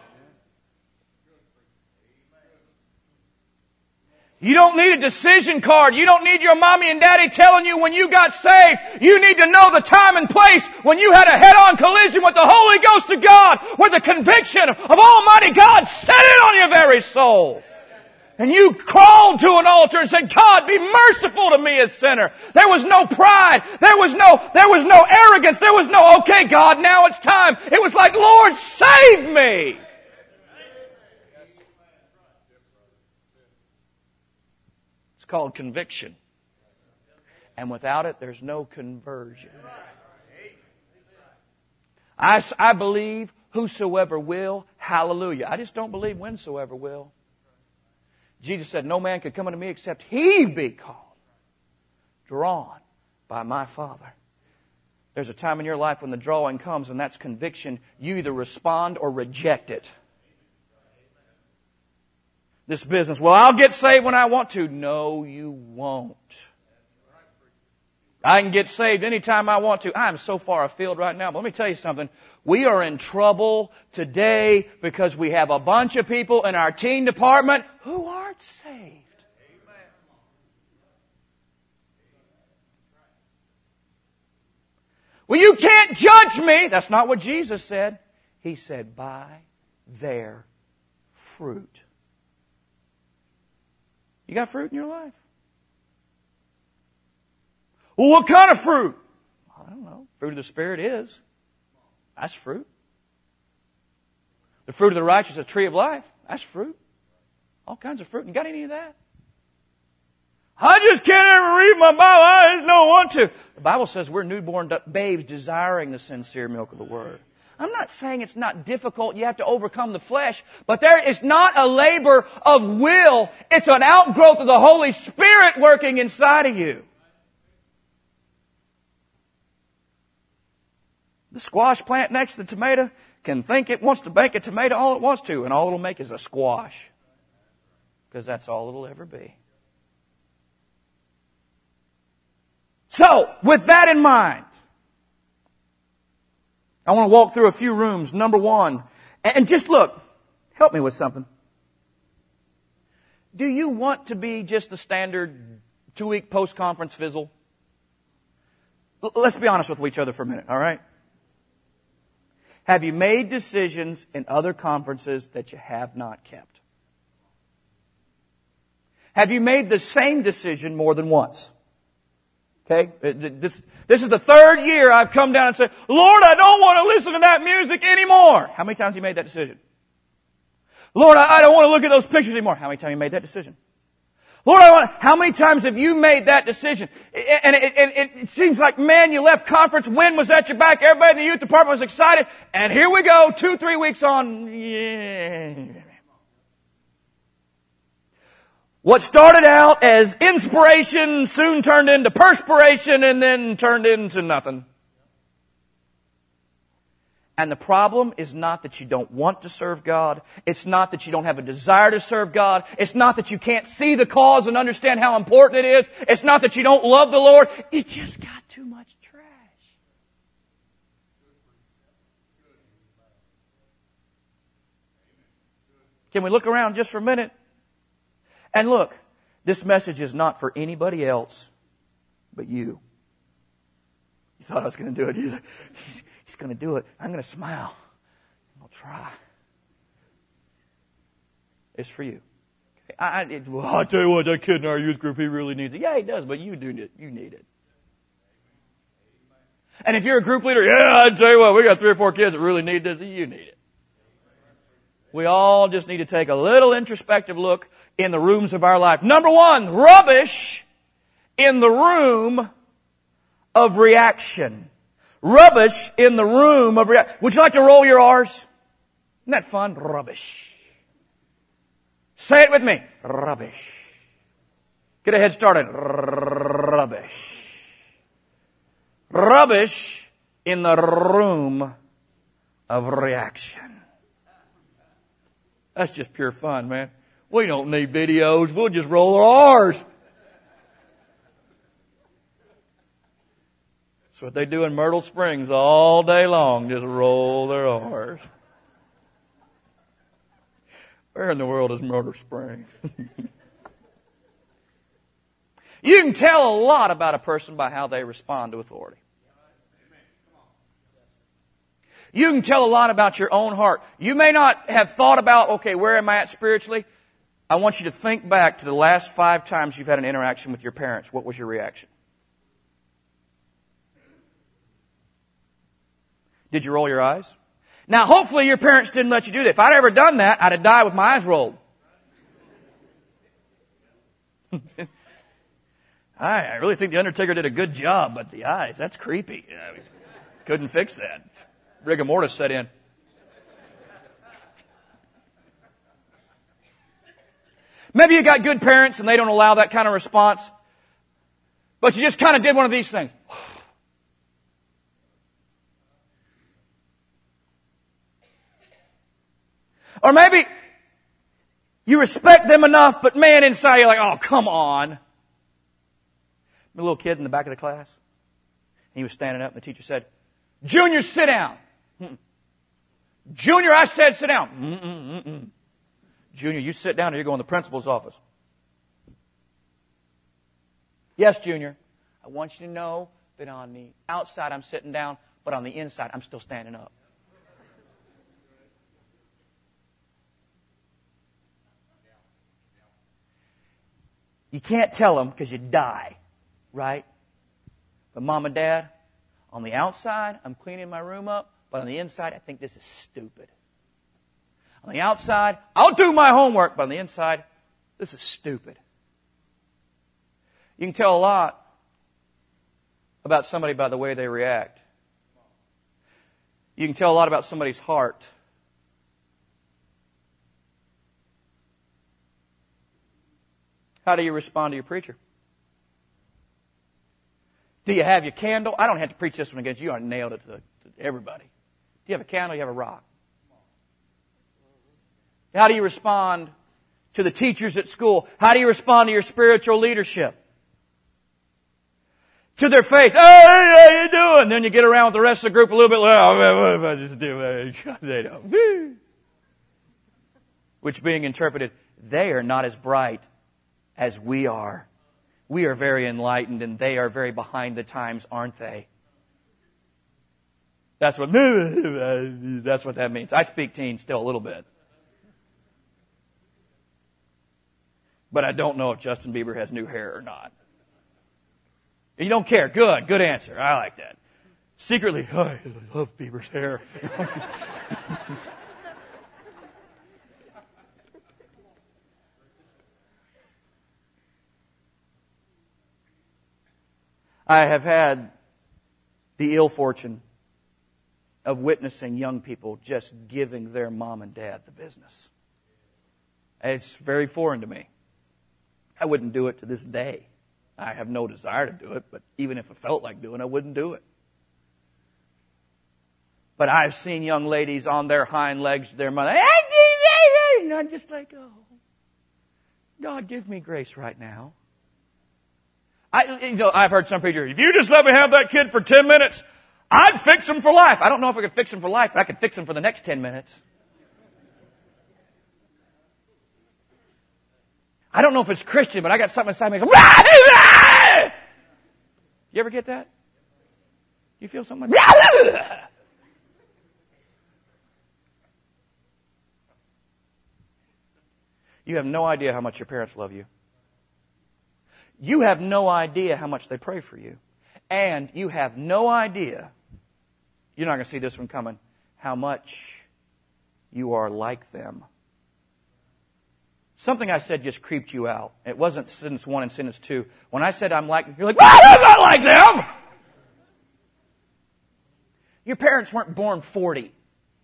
You don't need a decision card. You don't need your mommy and daddy telling you when you got saved. You need to know the time and place when you had a head-on collision with the Holy Ghost of God, where the conviction of Almighty God set in on your very soul. And you crawled to an altar and said, God, be merciful to me, a sinner. There was no pride. There was no arrogance. There was no, okay, God, now it's time. It was like, Lord, save me. Called conviction. And without it, there's no conversion. I believe whosoever will, hallelujah. I just don't believe whensoever will. Jesus said, no man could come unto me except he be called, drawn by my Father. There's a time in your life when the drawing comes, and that's conviction. You either respond or reject it. This business, well, I'll get saved when I want to. No, you won't. I can get saved anytime I want to. I'm so far afield right now. But let me tell you something. We are in trouble today because we have a bunch of people in our teen department who aren't saved. Well, you can't judge me. That's not what Jesus said. He said, by their fruit. You got fruit in your life? Well, what kind of fruit? I don't know. Fruit of the Spirit is. That's fruit. The fruit of the righteous is a tree of life. That's fruit. All kinds of fruit. You got any of that? I just can't ever read my Bible. I just don't want to. The Bible says we're newborn babes desiring the sincere milk of the Word. I'm not saying it's not difficult. You have to overcome the flesh. But there is not a labor of will. It's an outgrowth of the Holy Spirit working inside of you. The squash plant next to the tomato can think it wants to make a tomato all it wants to, and all it'll make is a squash. Because that's all it'll ever be. So, with that in mind, I want to walk through a few rooms. Number one, and just look, help me with something. Do you want to be just the standard 2-week post-conference fizzle? Let's be honest with each other for a minute, all right? Have you made decisions in other conferences that you have not kept? Have you made the same decision more than once? Okay? This is the third year I've come down and said, Lord, I don't want to listen to that music anymore. How many times have you made that decision? Lord, I don't want to look at those pictures anymore. How many times have you made that decision? Lord, how many times have you made that decision? And it seems like, man, you left conference, wind was at your back, everybody in the youth department was excited, and here we go, 2-3 weeks on. Yeah. What started out as inspiration soon turned into perspiration and then turned into nothing. And the problem is not that you don't want to serve God. It's not that you don't have a desire to serve God. It's not that you can't see the cause and understand how important it is. It's not that you don't love the Lord. You just got too much trash. Can we look around just for a minute? And look, this message is not for anybody else but you. You thought I was going to do it. He's going to do it. I'm going to smile. I'll try. It's for you. I'll tell you what, that kid in our youth group, he really needs it. Yeah, he does, but you do it. You need it. And if you're a group leader, yeah, I tell you what, we got 3 or 4 kids that really need this. You need it. We all just need to take a little introspective look in the rooms of our life. Number one, rubbish in the room of reaction. Rubbish in the room of reaction. Would you like to roll your R's? Isn't that fun? Rubbish. Say it with me. Rubbish. Get a head started. Rubbish. Rubbish in the room of reaction. That's just pure fun, man. We don't need videos. We'll just roll our R's. That's what they do in Myrtle Springs all day long. Just roll their R's. Where in the world is Myrtle Springs? You can tell a lot about a person by how they respond to authority. You can tell a lot about your own heart. You may not have thought about, okay, where am I at spiritually? I want you to think back to the last 5 times you've had an interaction with your parents. What was your reaction? Did you roll your eyes? Now, hopefully your parents didn't let you do that. If I'd ever done that, I'd have died with my eyes rolled. I really think the Undertaker did a good job, but the eyes, that's creepy. Couldn't fix that. Rigor mortis set in. Maybe you got good parents and they don't allow that kind of response, but you just kind of did one of these things. Or maybe you respect them enough, but man, inside you're like, oh, come on. A little kid in the back of the class, he was standing up and the teacher said, Junior, sit down. Junior, I said sit down. Junior, you sit down or you're going to the principal's office. Yes, Junior. I want you to know that on the outside I'm sitting down, but on the inside I'm still standing up. You can't tell them because you die, right? But Mom and Dad, on the outside, I'm cleaning my room up, but on the inside, I think this is stupid. On the outside, I'll do my homework, but on the inside, this is stupid. You can tell a lot about somebody by the way they react. You can tell a lot about somebody's heart. How do you respond to your preacher? Do you have your candle? I don't have to preach this one against you. I nailed it to everybody. Do you have a candle? Do you have a rock? How do you respond to the teachers at school? How do you respond to your spiritual leadership? To their face, hey, how you doing? Then you get around with the rest of the group a little bit, what if I just do? They don't. Which being interpreted, they are not as bright as we are. We are very enlightened and they are very behind the times, aren't they? That's what that means. I speak teen still a little bit. But I don't know if Justin Bieber has new hair or not. You don't care. Good answer. I like that. Secretly, I love Bieber's hair. I have had the ill fortune of witnessing young people just giving their mom and dad the business. It's very foreign to me. I wouldn't do it to this day. I have no desire to do it, but even if I felt like doing it, I wouldn't do it. But I've seen young ladies on their hind legs, their mother, and I'm just like, oh, God, give me grace right now. I've heard some preachers, if you just let me have that kid for 10 minutes, I'd fix him for life. I don't know if I could fix him for life, but I could fix him for the next 10 minutes. I don't know if it's Christian, but I got something inside me. You ever get that? You feel something like You have no idea how much your parents love you. You have no idea how much they pray for you. And you have no idea, you're not going to see this one coming, how much you are like them. Something I said just creeped you out. It wasn't sentence 1 and sentence 2. When I said I'm like, you're like, I'm not like them! Your parents weren't born 40.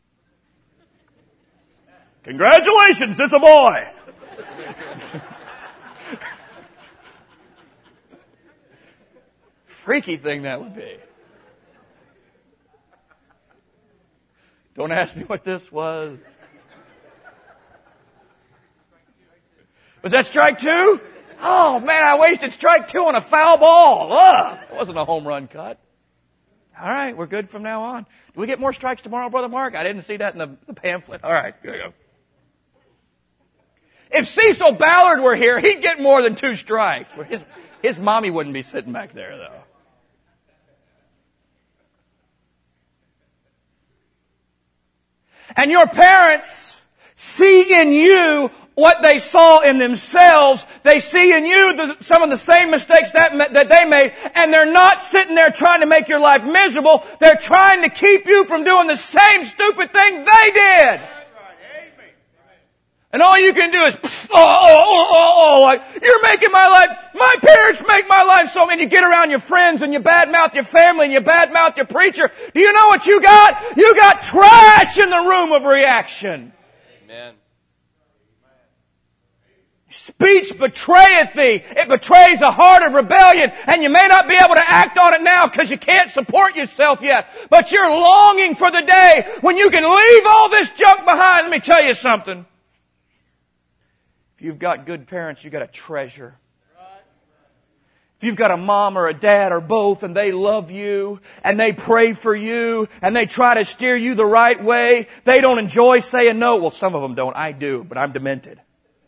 Congratulations, it's a boy! Freaky thing that would be. Don't ask me what this was. Was that strike two? Oh, man, I wasted strike two on a foul ball. Ugh. It wasn't a home run cut. All right, we're good from now on. Do we get more strikes tomorrow, Brother Mark? I didn't see that in the pamphlet. All right, here we go. If Cecil Ballard were here, he'd get more than 2 strikes. His mommy wouldn't be sitting back there, though. And your parents see in you what they saw in themselves. They see in you some of the same mistakes that they made, and they're not sitting there trying to make your life miserable. They're trying to keep you from doing the same stupid thing they did. And all you can do is, like, you're making my parents make my life so, and you get around your friends and you badmouth your family and you badmouth your preacher. Do you know what you got? You got trash in the room of reaction. Amen. Speech betrayeth thee. It betrays a heart of rebellion, and you may not be able to act on it now because you can't support yourself yet. But you're longing for the day when you can leave all this junk behind. Let me tell you something. If you've got good parents, you've got a treasure. If you've got a mom or a dad or both and they love you and they pray for you and they try to steer you the right way, they don't enjoy saying no. Well, some of them don't. I do, but I'm demented.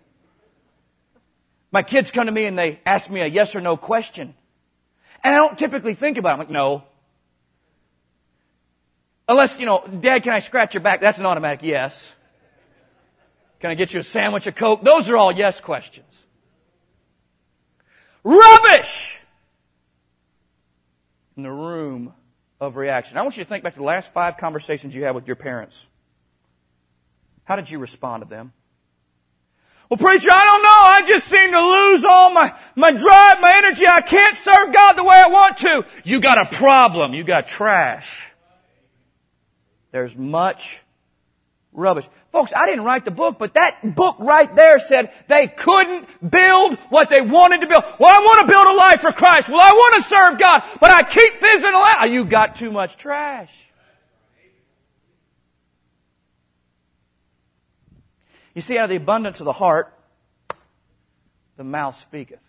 My kids come to me and they ask me a yes or no question. And I don't typically think about it. I'm like, no. Unless, Dad, can I scratch your back? That's an automatic yes. Can I get you a sandwich, a Coke? Those are all yes questions. Rubbish! In the room of reaction. I want you to think back to the last 5 conversations you had with your parents. How did you respond to them? Well, preacher, I don't know. I just seem to lose all my drive, my energy. I can't serve God the way I want to. You got a problem. You got trash. There's much rubbish. Folks, I didn't write the book, but that book right there said they couldn't build what they wanted to build. Well, I want to build a life for Christ. Well, I want to serve God, but I keep fizzing out. You got too much trash. You see, out of the abundance of the heart, the mouth speaketh.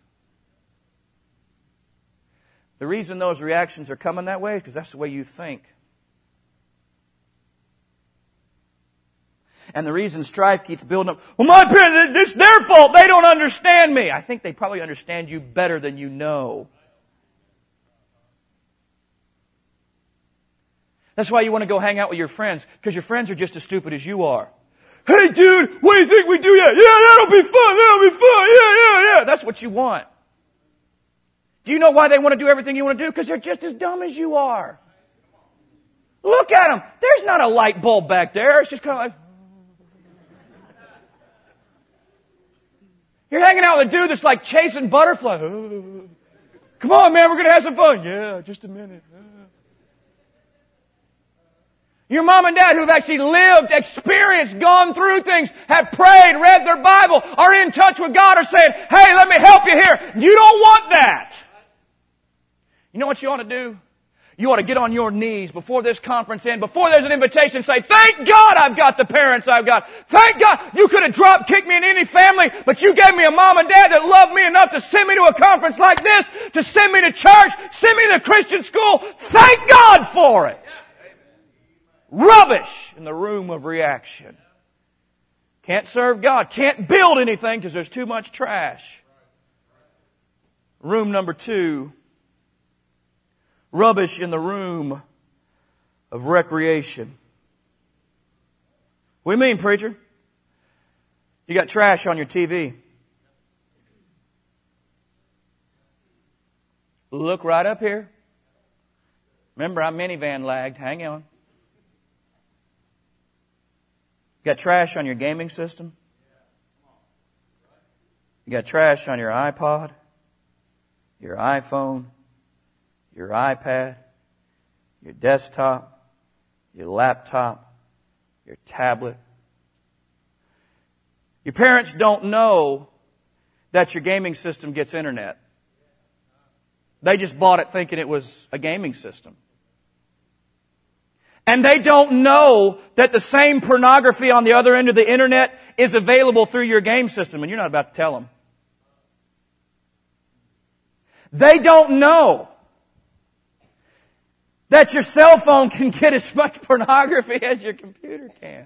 The reason those reactions are coming that way is because that's the way you think. And the reason strife keeps building up, well, my parents, it's their fault. They don't understand me. I think they probably understand you better than you know. That's why you want to go hang out with your friends, because your friends are just as stupid as you are. Hey, dude, what do you think we do that? Yeah, that'll be fun. That'll be fun. Yeah. That's what you want. Do you know why they want to do everything you want to do? Because they're just as dumb as you are. Look at them. There's not a light bulb back there. It's just kind of like... You're hanging out with a dude that's like chasing butterflies. Come on, man, we're going to have some fun. Yeah, just a minute. Your mom and dad who have actually lived, experienced, gone through things, have prayed, read their Bible, are in touch with God, are saying, hey, let me help you here. You don't want that. You know what you ought to do? You ought to get on your knees before this conference ends, before there's an invitation, and say, thank God I've got the parents I've got. Thank God you could have drop kicked me in any family, but you gave me a mom and dad that loved me enough to send me to a conference like this, to send me to church, send me to Christian school. Thank God for it. Rubbish in the room of reaction. Can't serve God. Can't build anything because there's too much trash. Room number 2. Rubbish in the room of recreation. What do you mean, preacher? You got trash on your TV. Look right up here. Remember, I'm minivan lagged. Hang on. You got trash on your gaming system. You got trash on your iPod, your iPhone, your iPad, your desktop, your laptop, your tablet. Your parents don't know that your gaming system gets internet. They just bought it thinking it was a gaming system. And they don't know that the same pornography on the other end of the internet is available through your game system, and you're not about to tell them. They don't know that your cell phone can get as much pornography as your computer can.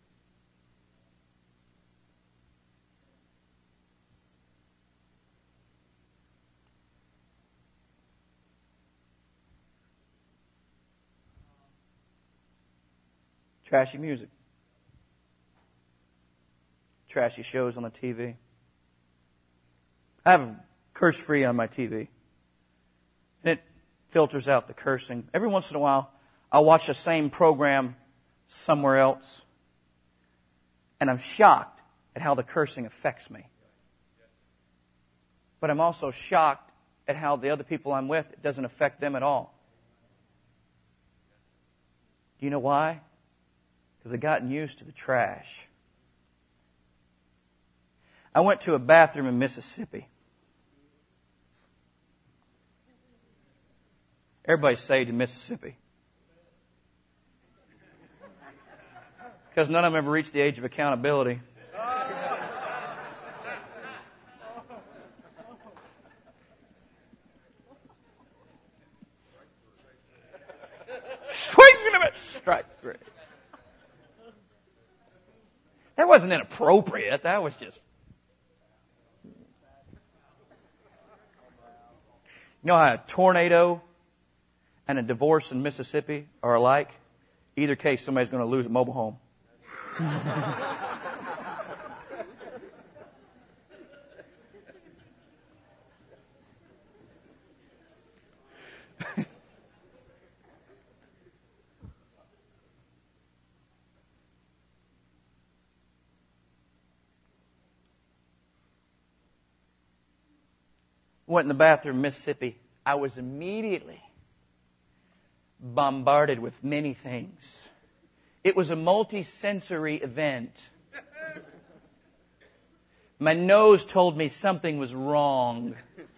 Trashy music. Trashy shows on the TV. I have curse-free on my TV. And it filters out the cursing. Every once in a while, I'll watch the same program somewhere else. And I'm shocked at how the cursing affects me. But I'm also shocked at how the other people I'm with, it doesn't affect them at all. Do you know why? Because I've gotten used to the trash. I went to a bathroom in Mississippi. Everybody's saved in Mississippi. Because none of them ever reached the age of accountability. Swing and a miss. Strike three. That wasn't inappropriate. That was just... You know how a tornado and a divorce in Mississippi are alike? Either case, somebody's going to lose a mobile home. Went in the bathroom in Mississippi. I was immediately bombarded with many things. It was a multi-sensory event. My nose told me something was wrong.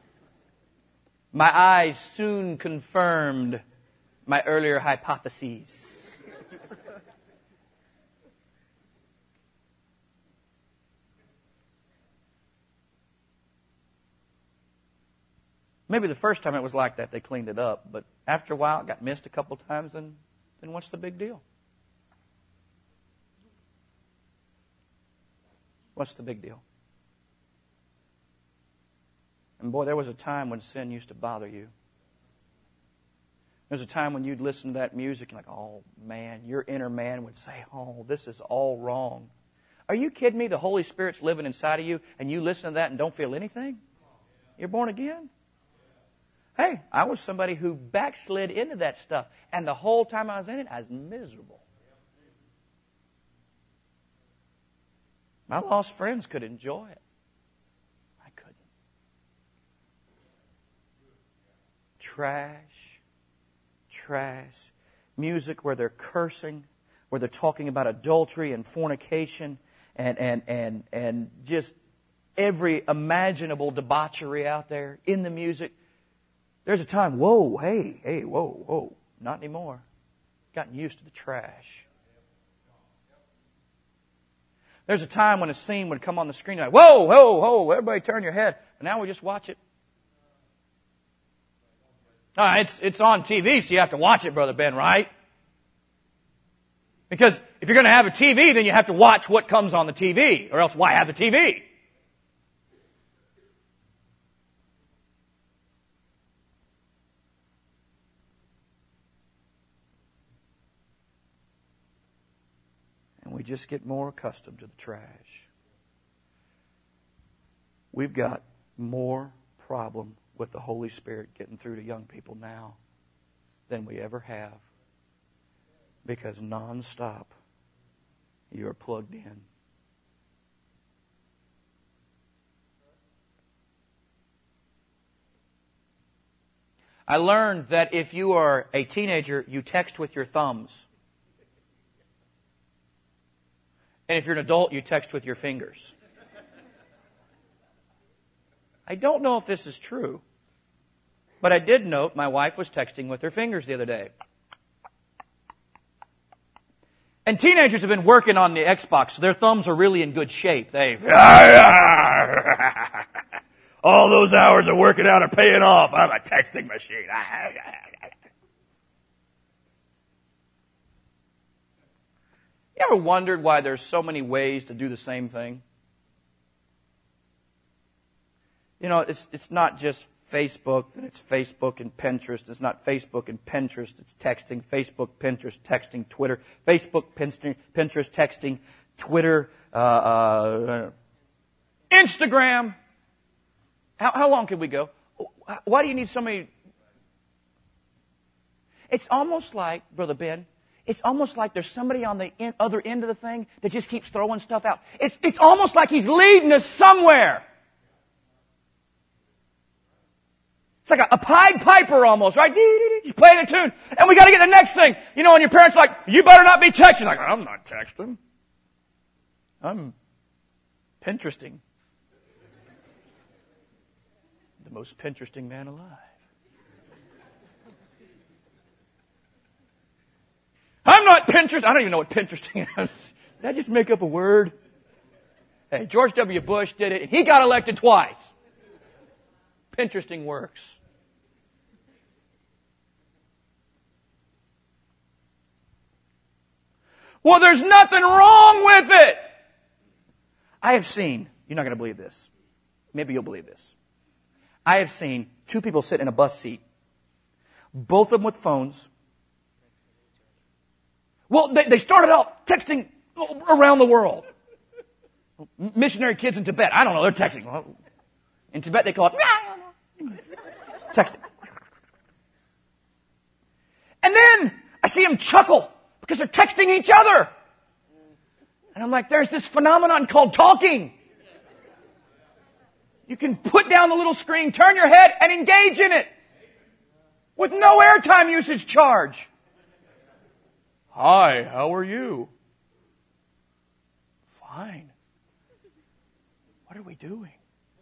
My eyes soon confirmed my earlier hypotheses. Maybe the first time it was like that, they cleaned it up. But after a while, it got missed a couple times, and then what's the big deal? What's the big deal? And boy, there was a time when sin used to bother you. There was a time when you'd listen to that music and like, oh man, your inner man would say, oh, this is all wrong. Are you kidding me? The Holy Spirit's living inside of you, and you listen to that and don't feel anything? You're born again? Hey, I was somebody who backslid into that stuff. And the whole time I was in it, I was miserable. My lost friends could enjoy it. I couldn't. Trash. Music where they're cursing, where they're talking about adultery and fornication and just every imaginable debauchery out there in the music. There's a time, whoa, hey, whoa. Not anymore. Gotten used to the trash. There's a time when a scene would come on the screen like, whoa, everybody turn your head. But now we just watch it. It's on TV, so you have to watch it, Brother Ben, right? Because if you're going to have a TV, then you have to watch what comes on the TV, or else why have the TV? We just get more accustomed to the trash. We've got more problem with the Holy Spirit getting through to young people now than we ever have. Because nonstop, you are plugged in. I learned that if you are a teenager, you text with your thumbs. And if you're an adult, you text with your fingers. I don't know if this is true, but I did note my wife was texting with her fingers the other day. And teenagers have been working on the Xbox, so their thumbs are really in good shape. All those hours of working out are paying off. I'm a texting machine. You ever wondered why there's so many ways to do the same thing? You know, it's not just Facebook, and it's Facebook and Pinterest. It's not Facebook and Pinterest. It's texting. Facebook, Pinterest, texting, Twitter. Facebook, Pinterest, texting, Twitter, Instagram. How long can we go? Why do you need so many? It's almost like, Brother Ben, it's almost like there's somebody on the other end of the thing that just keeps throwing stuff out. It's almost like he's leading us somewhere. It's like a Pied Piper almost, right? Just playing a tune. And we got to get the next thing. You know, and your parents are like, you better not be texting. Like, I'm not texting. I'm Pinteresting. The most Pinteresting man alive. I'm not Pinterest. I don't even know what Pinteresting is. Did I just make up a word? Hey, George W. Bush did it, and he got elected twice. Pinteresting works. Well, there's nothing wrong with it. I have seen, you're not going to believe this. Maybe you'll believe this. I have seen two people sit in a bus seat, both of them with phones. Well, they started out texting around the world. Missionary kids in Tibet, I don't know, they're texting. In Tibet, they call it texting. And then I see them chuckle because they're texting each other. And I'm like, there's this phenomenon called talking. You can put down the little screen, turn your head, and engage in it with no airtime usage charge. Hi, how are you? Fine. What are we doing?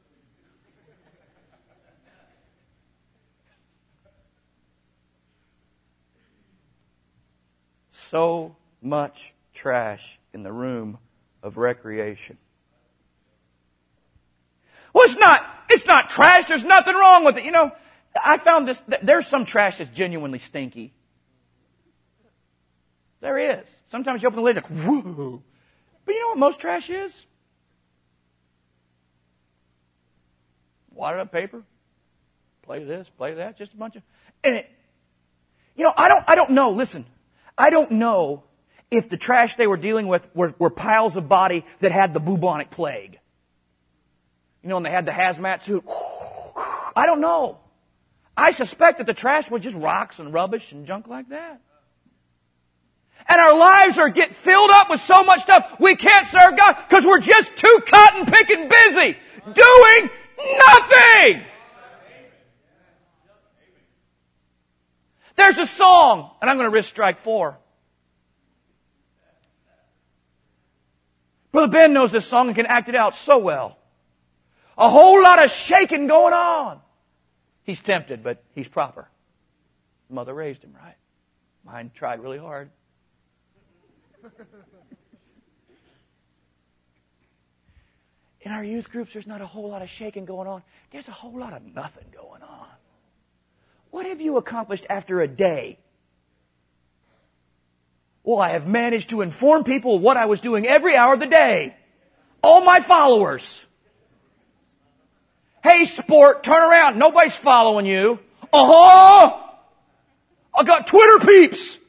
So much trash in the room of recreation. Well, it's not trash. There's nothing wrong with it. You know, I found this, there's some trash that's genuinely stinky. There is. Sometimes you open the lid, like, whoa. But you know what most trash is? Wadded up paper. Play this, play that, just a bunch of, and it, you know, I don't know, listen, I don't know if the trash they were dealing with were piles of body that had the bubonic plague. You know, and they had the hazmat suit. I don't know. I suspect that the trash was just rocks and rubbish and junk like that. And our lives get filled up with so much stuff we can't serve God because we're just too cotton picking busy doing nothing. There's a song, and I'm going to risk strike 4. Brother Ben knows this song and can act it out so well. A whole lot of shaking going on. He's tempted, but he's proper. Mother raised him right. Mine tried really hard. In our youth groups, there's not a whole lot of shaking going on. There's a whole lot of nothing going on. What have you accomplished after a day? Well, I have managed to inform people what I was doing every hour of the day. All my followers. Hey, sport, turn around. Nobody's following you. I got Twitter peeps.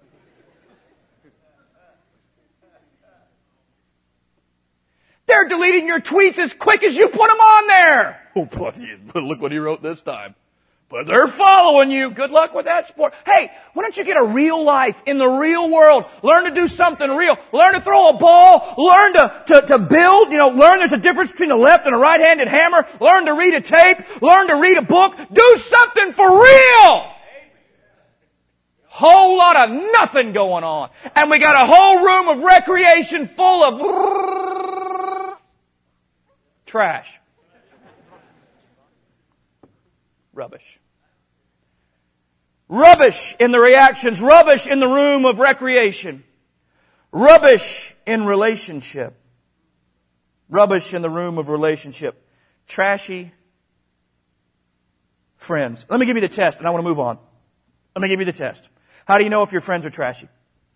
They're deleting your tweets as quick as you put them on there. Oh, look what he wrote this time. But they're following you. Good luck with that sport. Hey, why don't you get a real life in the real world? Learn to do something real. Learn to throw a ball. Learn to build. You know, learn there's a difference between a left and a right-handed hammer. Learn to read a tape. Learn to read a book. Do something for real. Whole lot of nothing going on. And we got a whole room of recreation full of trash. Rubbish. Rubbish in the reactions. Rubbish in the room of recreation. Rubbish in relationship. Rubbish in the room of relationship. Trashy friends. Let me give you the test, and I want to move on. Let me give you the test. How do you know if your friends are trashy?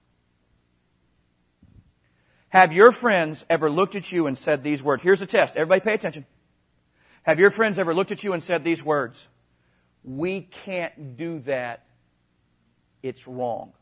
Have your friends ever looked at you and said these words? Here's the test. Everybody pay attention. Have your friends ever looked at you and said these words? We can't do that. It's wrong.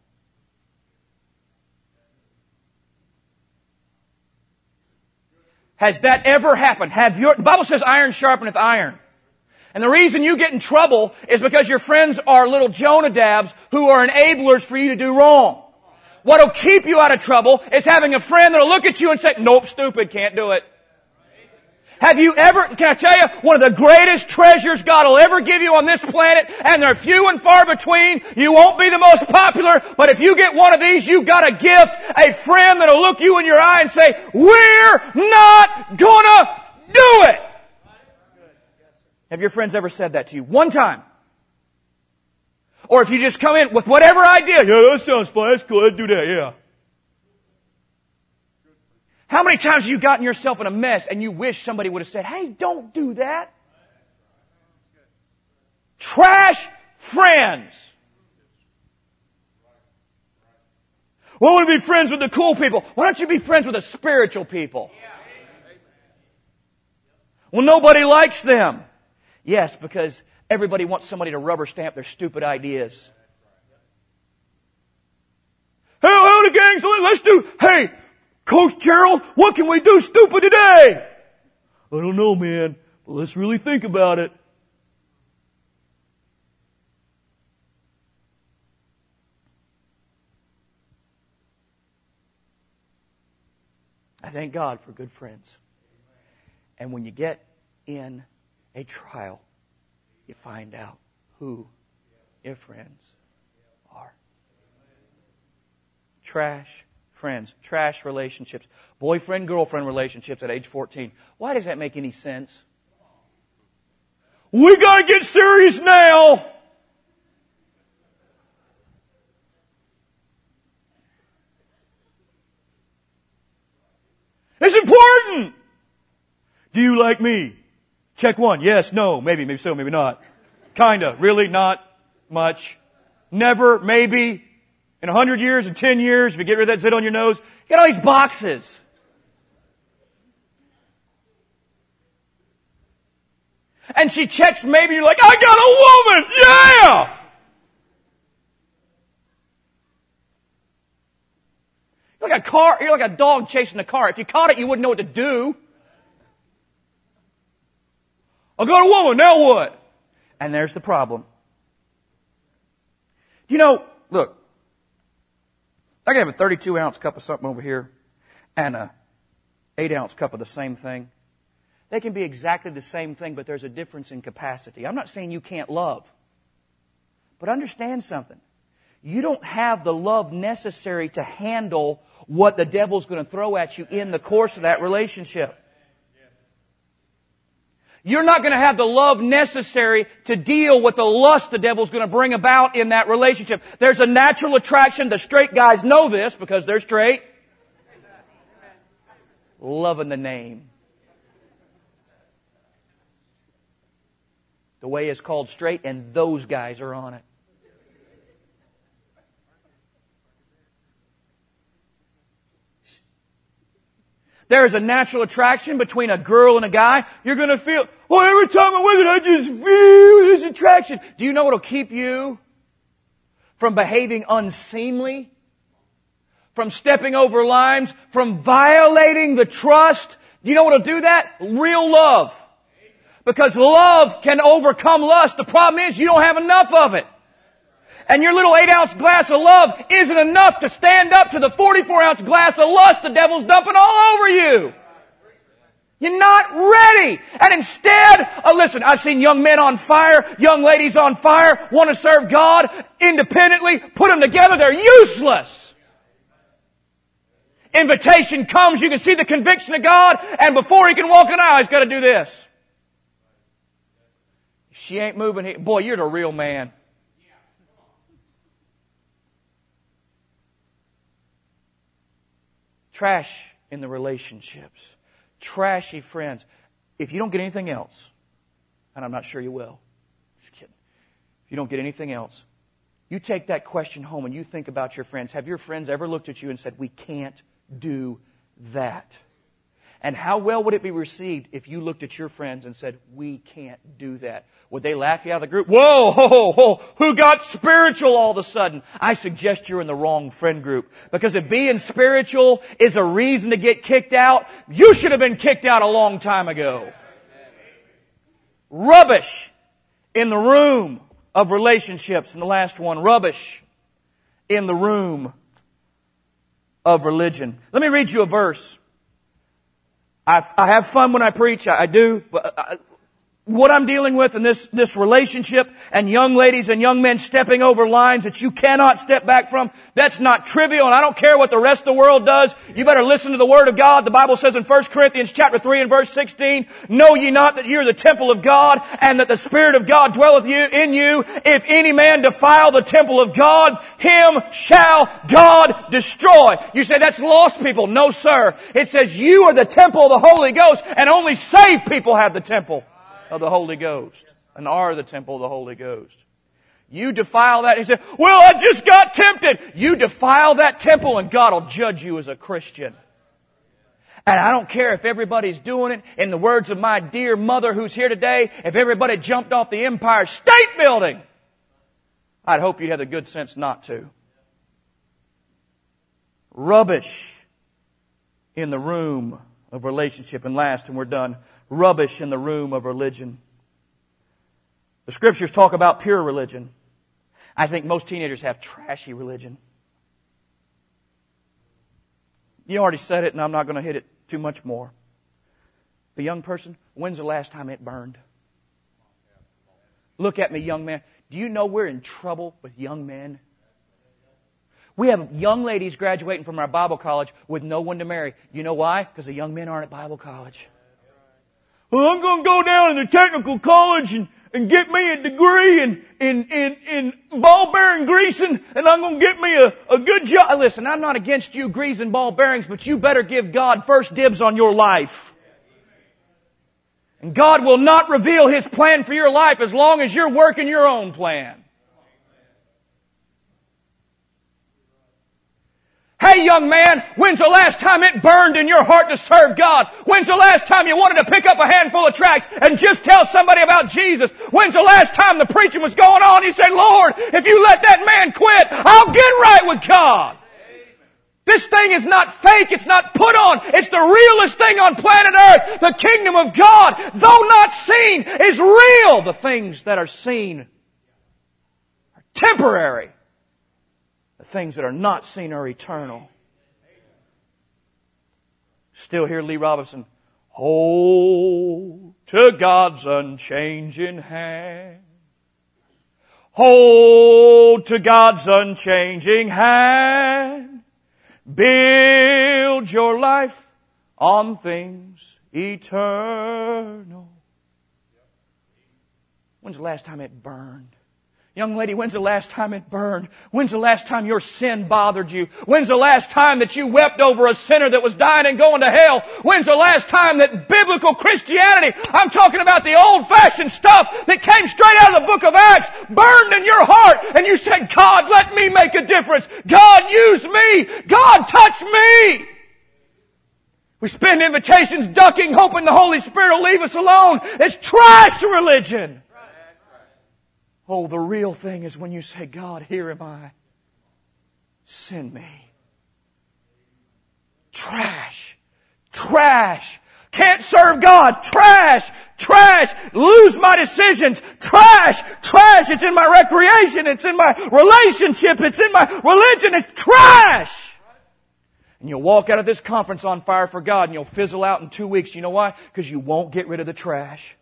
Has that ever happened? The Bible says iron sharpeneth iron. And the reason you get in trouble is because your friends are little Jonadabs who are enablers for you to do wrong. What'll keep you out of trouble is having a friend that'll look at you and say, nope, stupid, can't do it. Have you ever, can I tell you, one of the greatest treasures God will ever give you on this planet, and they're few and far between. You won't be the most popular, but if you get one of these, you've got a gift, a friend that'll look you in your eye and say, we're not gonna do it. Have your friends ever said that to you? One time. Or if you just come in with whatever idea, yeah, that sounds fun, that's cool, let's do that, yeah. How many times have you gotten yourself in a mess and you wish somebody would have said, hey, don't do that? Trash friends. Well, I want to be friends with the cool people. Why don't you be friends with the spiritual people? Well, nobody likes them. Yes, because everybody wants somebody to rubber stamp their stupid ideas. Hey, howdy, gang, so let's do, hey, Coach Gerald, what can we do stupid today? I don't know, man, but let's really think about it. I thank God for good friends. And when you get in a trial, you find out who your friends are. Trash friends, trash relationships, boyfriend-girlfriend relationships at age 14. Why does that make any sense? We gotta get serious now! It's important! Do you like me? Check one. Yes, no, maybe so, maybe not. Kinda, really, not much. Never, maybe. In 100 years, in 10 years, if you get rid of that zit on your nose, you got all these boxes. And she checks maybe, you're like, I got a woman! Yeah! You're like a dog chasing a car. If you caught it, you wouldn't know what to do. I got a woman, now what? And there's the problem. You know, look, I can have a 32-ounce cup of something over here and a 8-ounce cup of the same thing. They can be exactly the same thing, but there's a difference in capacity. I'm not saying you can't love. But understand something. You don't have the love necessary to handle what the devil's going to throw at you in the course of that relationship. You're not going to have the love necessary to deal with the lust the devil's going to bring about in that relationship. There's a natural attraction. The straight guys know this because they're straight. Loving the name. The way is called straight, and those guys are on it. There is a natural attraction between a girl and a guy. You're going to feel, well, every time I'm with it, I just feel this attraction. Do you know what will keep you from behaving unseemly? From stepping over lines? From violating the trust? Do you know what will do that? Real love. Because love can overcome lust. The problem is you don't have enough of it. And your little 8-ounce glass of love isn't enough to stand up to the 44-ounce glass of lust the devil's dumping all over you. You're not ready. And instead, listen, I've seen young men on fire, young ladies on fire, want to serve God independently, put them together, they're useless. Invitation comes, you can see the conviction of God, and before he can walk an aisle, he's got to do this. She ain't moving. Boy, you're the real man. Trash in the relationships. Trashy friends. If you don't get anything else, and I'm not sure you will, just kidding. If you don't get anything else, you take that question home and you think about your friends. Have your friends ever looked at you and said, we can't do that? And how well would it be received if you looked at your friends and said, we can't do that? Would they laugh you out of the group? Whoa, ho, ho, ho, who got spiritual all of a sudden? I suggest you're in the wrong friend group. Because if being spiritual is a reason to get kicked out, you should have been kicked out a long time ago. Rubbish in the room of relationships. And the last one, rubbish in the room of religion. Let me read you a verse. I have fun when I preach, I do, but what I'm dealing with in this relationship and young ladies and young men stepping over lines that you cannot step back from, that's not trivial, and I don't care what the rest of the world does. You better listen to the Word of God. The Bible says in 1 Corinthians chapter 3 and verse 16, know ye not that ye are the temple of God, and that the Spirit of God dwelleth in you? If any man defile the temple of God, him shall God destroy. You say that's lost people. No, sir. It says you are the temple of the Holy Ghost, and only saved people have the temple of the Holy Ghost and are the temple of the Holy Ghost. You defile that. He said, well, I just got tempted. You defile that temple and God will judge you as a Christian. And I don't care if everybody's doing it. In the words of my dear mother who's here today, if everybody jumped off the Empire State Building, I'd hope you'd have the good sense not to. Rubbish in the room of relationship. And last, and we're done, rubbish in the room of religion. The Scriptures talk about pure religion. I think most teenagers have trashy religion. You already said it, and I'm not going to hit it too much more. The young person, when's the last time it burned? Look at me, young man. Do you know we're in trouble with young men? We have young ladies graduating from our Bible college with no one to marry. You know why? Because the young men aren't at Bible college. Well, I'm going to go down to the technical college and get me a degree in ball bearing greasing, and I'm going to get me a good job. Listen, I'm not against you greasing ball bearings, but you better give God first dibs on your life. And God will not reveal His plan for your life as long as you're working your own plan. Hey, young man, when's the last time it burned in your heart to serve God? When's the last time you wanted to pick up a handful of tracts and just tell somebody about Jesus? When's the last time the preaching was going on and you said, Lord, if you let that man quit, I'll get right with God? This thing is not fake. It's not put on. It's the realest thing on planet Earth. The kingdom of God, though not seen, is real. The things that are seen are temporary. The things that are not seen are eternal. Still hear Lee Robinson. Hold to God's unchanging hand. Hold to God's unchanging hand. Build your life on things eternal. When's the last time it burned? Young lady, when's the last time it burned? When's the last time your sin bothered you? When's the last time that you wept over a sinner that was dying and going to hell? When's the last time that biblical Christianity, I'm talking about the old-fashioned stuff that came straight out of the book of Acts, burned in your heart and you said, God, let me make a difference. God, use me. God, touch me. We spend invitations ducking, hoping the Holy Spirit will leave us alone. It's trash religion. Oh, the real thing is when you say, God, here am I. Send me. Trash. Trash. Can't serve God. Trash. Trash. Lose my decisions. Trash. Trash. It's in my recreation. It's in my relationship. It's in my religion. It's trash. And you'll walk out of this conference on fire for God and you'll fizzle out in 2 weeks. You know why? Because you won't get rid of the trash.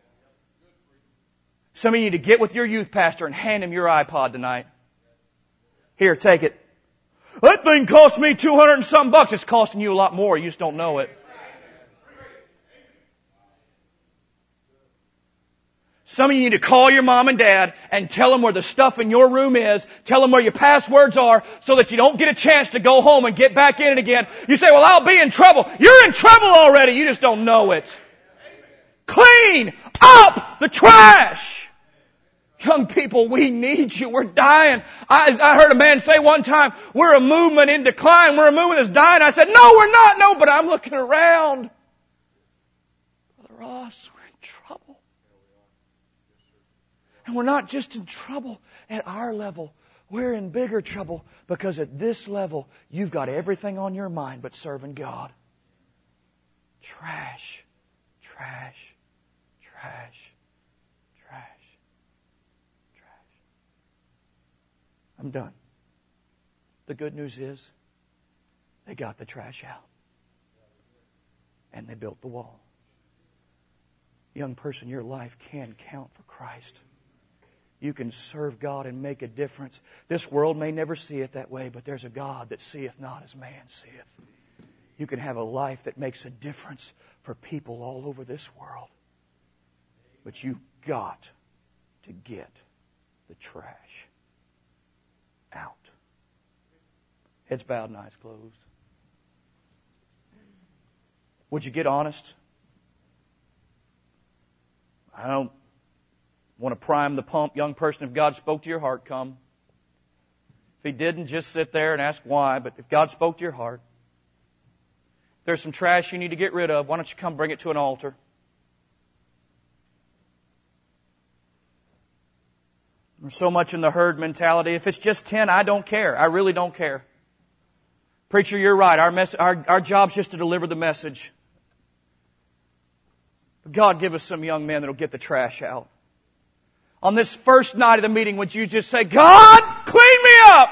Some of you need to get with your youth pastor and hand him your iPod tonight. Here, take it. That thing cost me $200 and some bucks. It's costing you a lot more. You just don't know it. Some of you need to call your mom and dad and tell them where the stuff in your room is. Tell them where your passwords are so that you don't get a chance to go home and get back in it again. You say, well, I'll be in trouble. You're in trouble already. You just don't know it. Clean up the trash. Young people, we need you. We're dying. I heard a man say one time, we're a movement in decline. We're a movement that's dying. I said, no, we're not. No, but I'm looking around. Brother Ross, we're in trouble. And we're not just in trouble at our level. We're in bigger trouble because at this level, you've got everything on your mind but serving God. Trash, trash, trash, trash, trash. I'm done. The good news is they got the trash out. And they built the wall. Young person, your life can count for Christ. You can serve God and make a difference. This world may never see it that way, but there's a God that seeth not as man seeth. You can have a life that makes a difference for people all over this world. But you've got to get the trash out. Heads bowed and eyes closed. Would you get honest? I don't want to prime the pump. Young person, if God spoke to your heart, come. If He didn't, just sit there and ask why. But if God spoke to your heart, if there's some trash you need to get rid of, why don't you come bring it to an altar? We're so much in the herd mentality. If it's just 10, I don't care. I really don't care. Preacher, you're right. Our job's just to deliver the message. But God, give us some young men that'll get the trash out. On this first night of the meeting, would you just say, God, clean me up?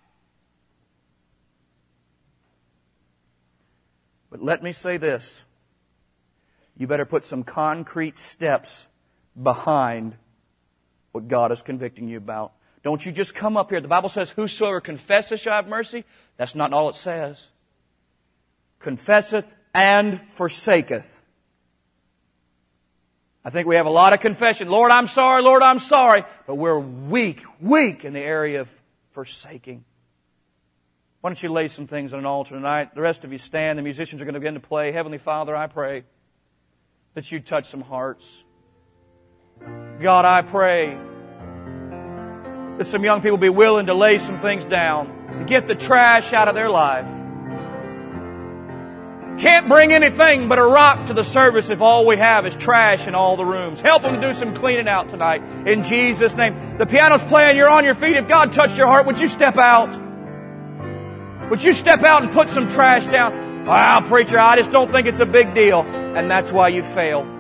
But let me say this. You better put some concrete steps behind what God is convicting you about. Don't you just come up here. The Bible says, whosoever confesseth shall have mercy. That's not all it says. Confesseth and forsaketh. I think we have a lot of confession. Lord, I'm sorry. Lord, I'm sorry. But we're weak in the area of forsaking. Why don't you lay some things on an altar tonight? The rest of you stand. The musicians are going to begin to play. Heavenly Father, I pray that you touch some hearts. God, I pray that some young people be willing to lay some things down, to get the trash out of their life. Can't bring anything but a rock to the service if all we have is trash in all the rooms. Help them to do some cleaning out tonight. In Jesus' name. The piano's playing, you're on your feet. If God touched your heart, would you step out? Would you step out and put some trash down? Wow, preacher, I just don't think it's a big deal. And that's why you fail.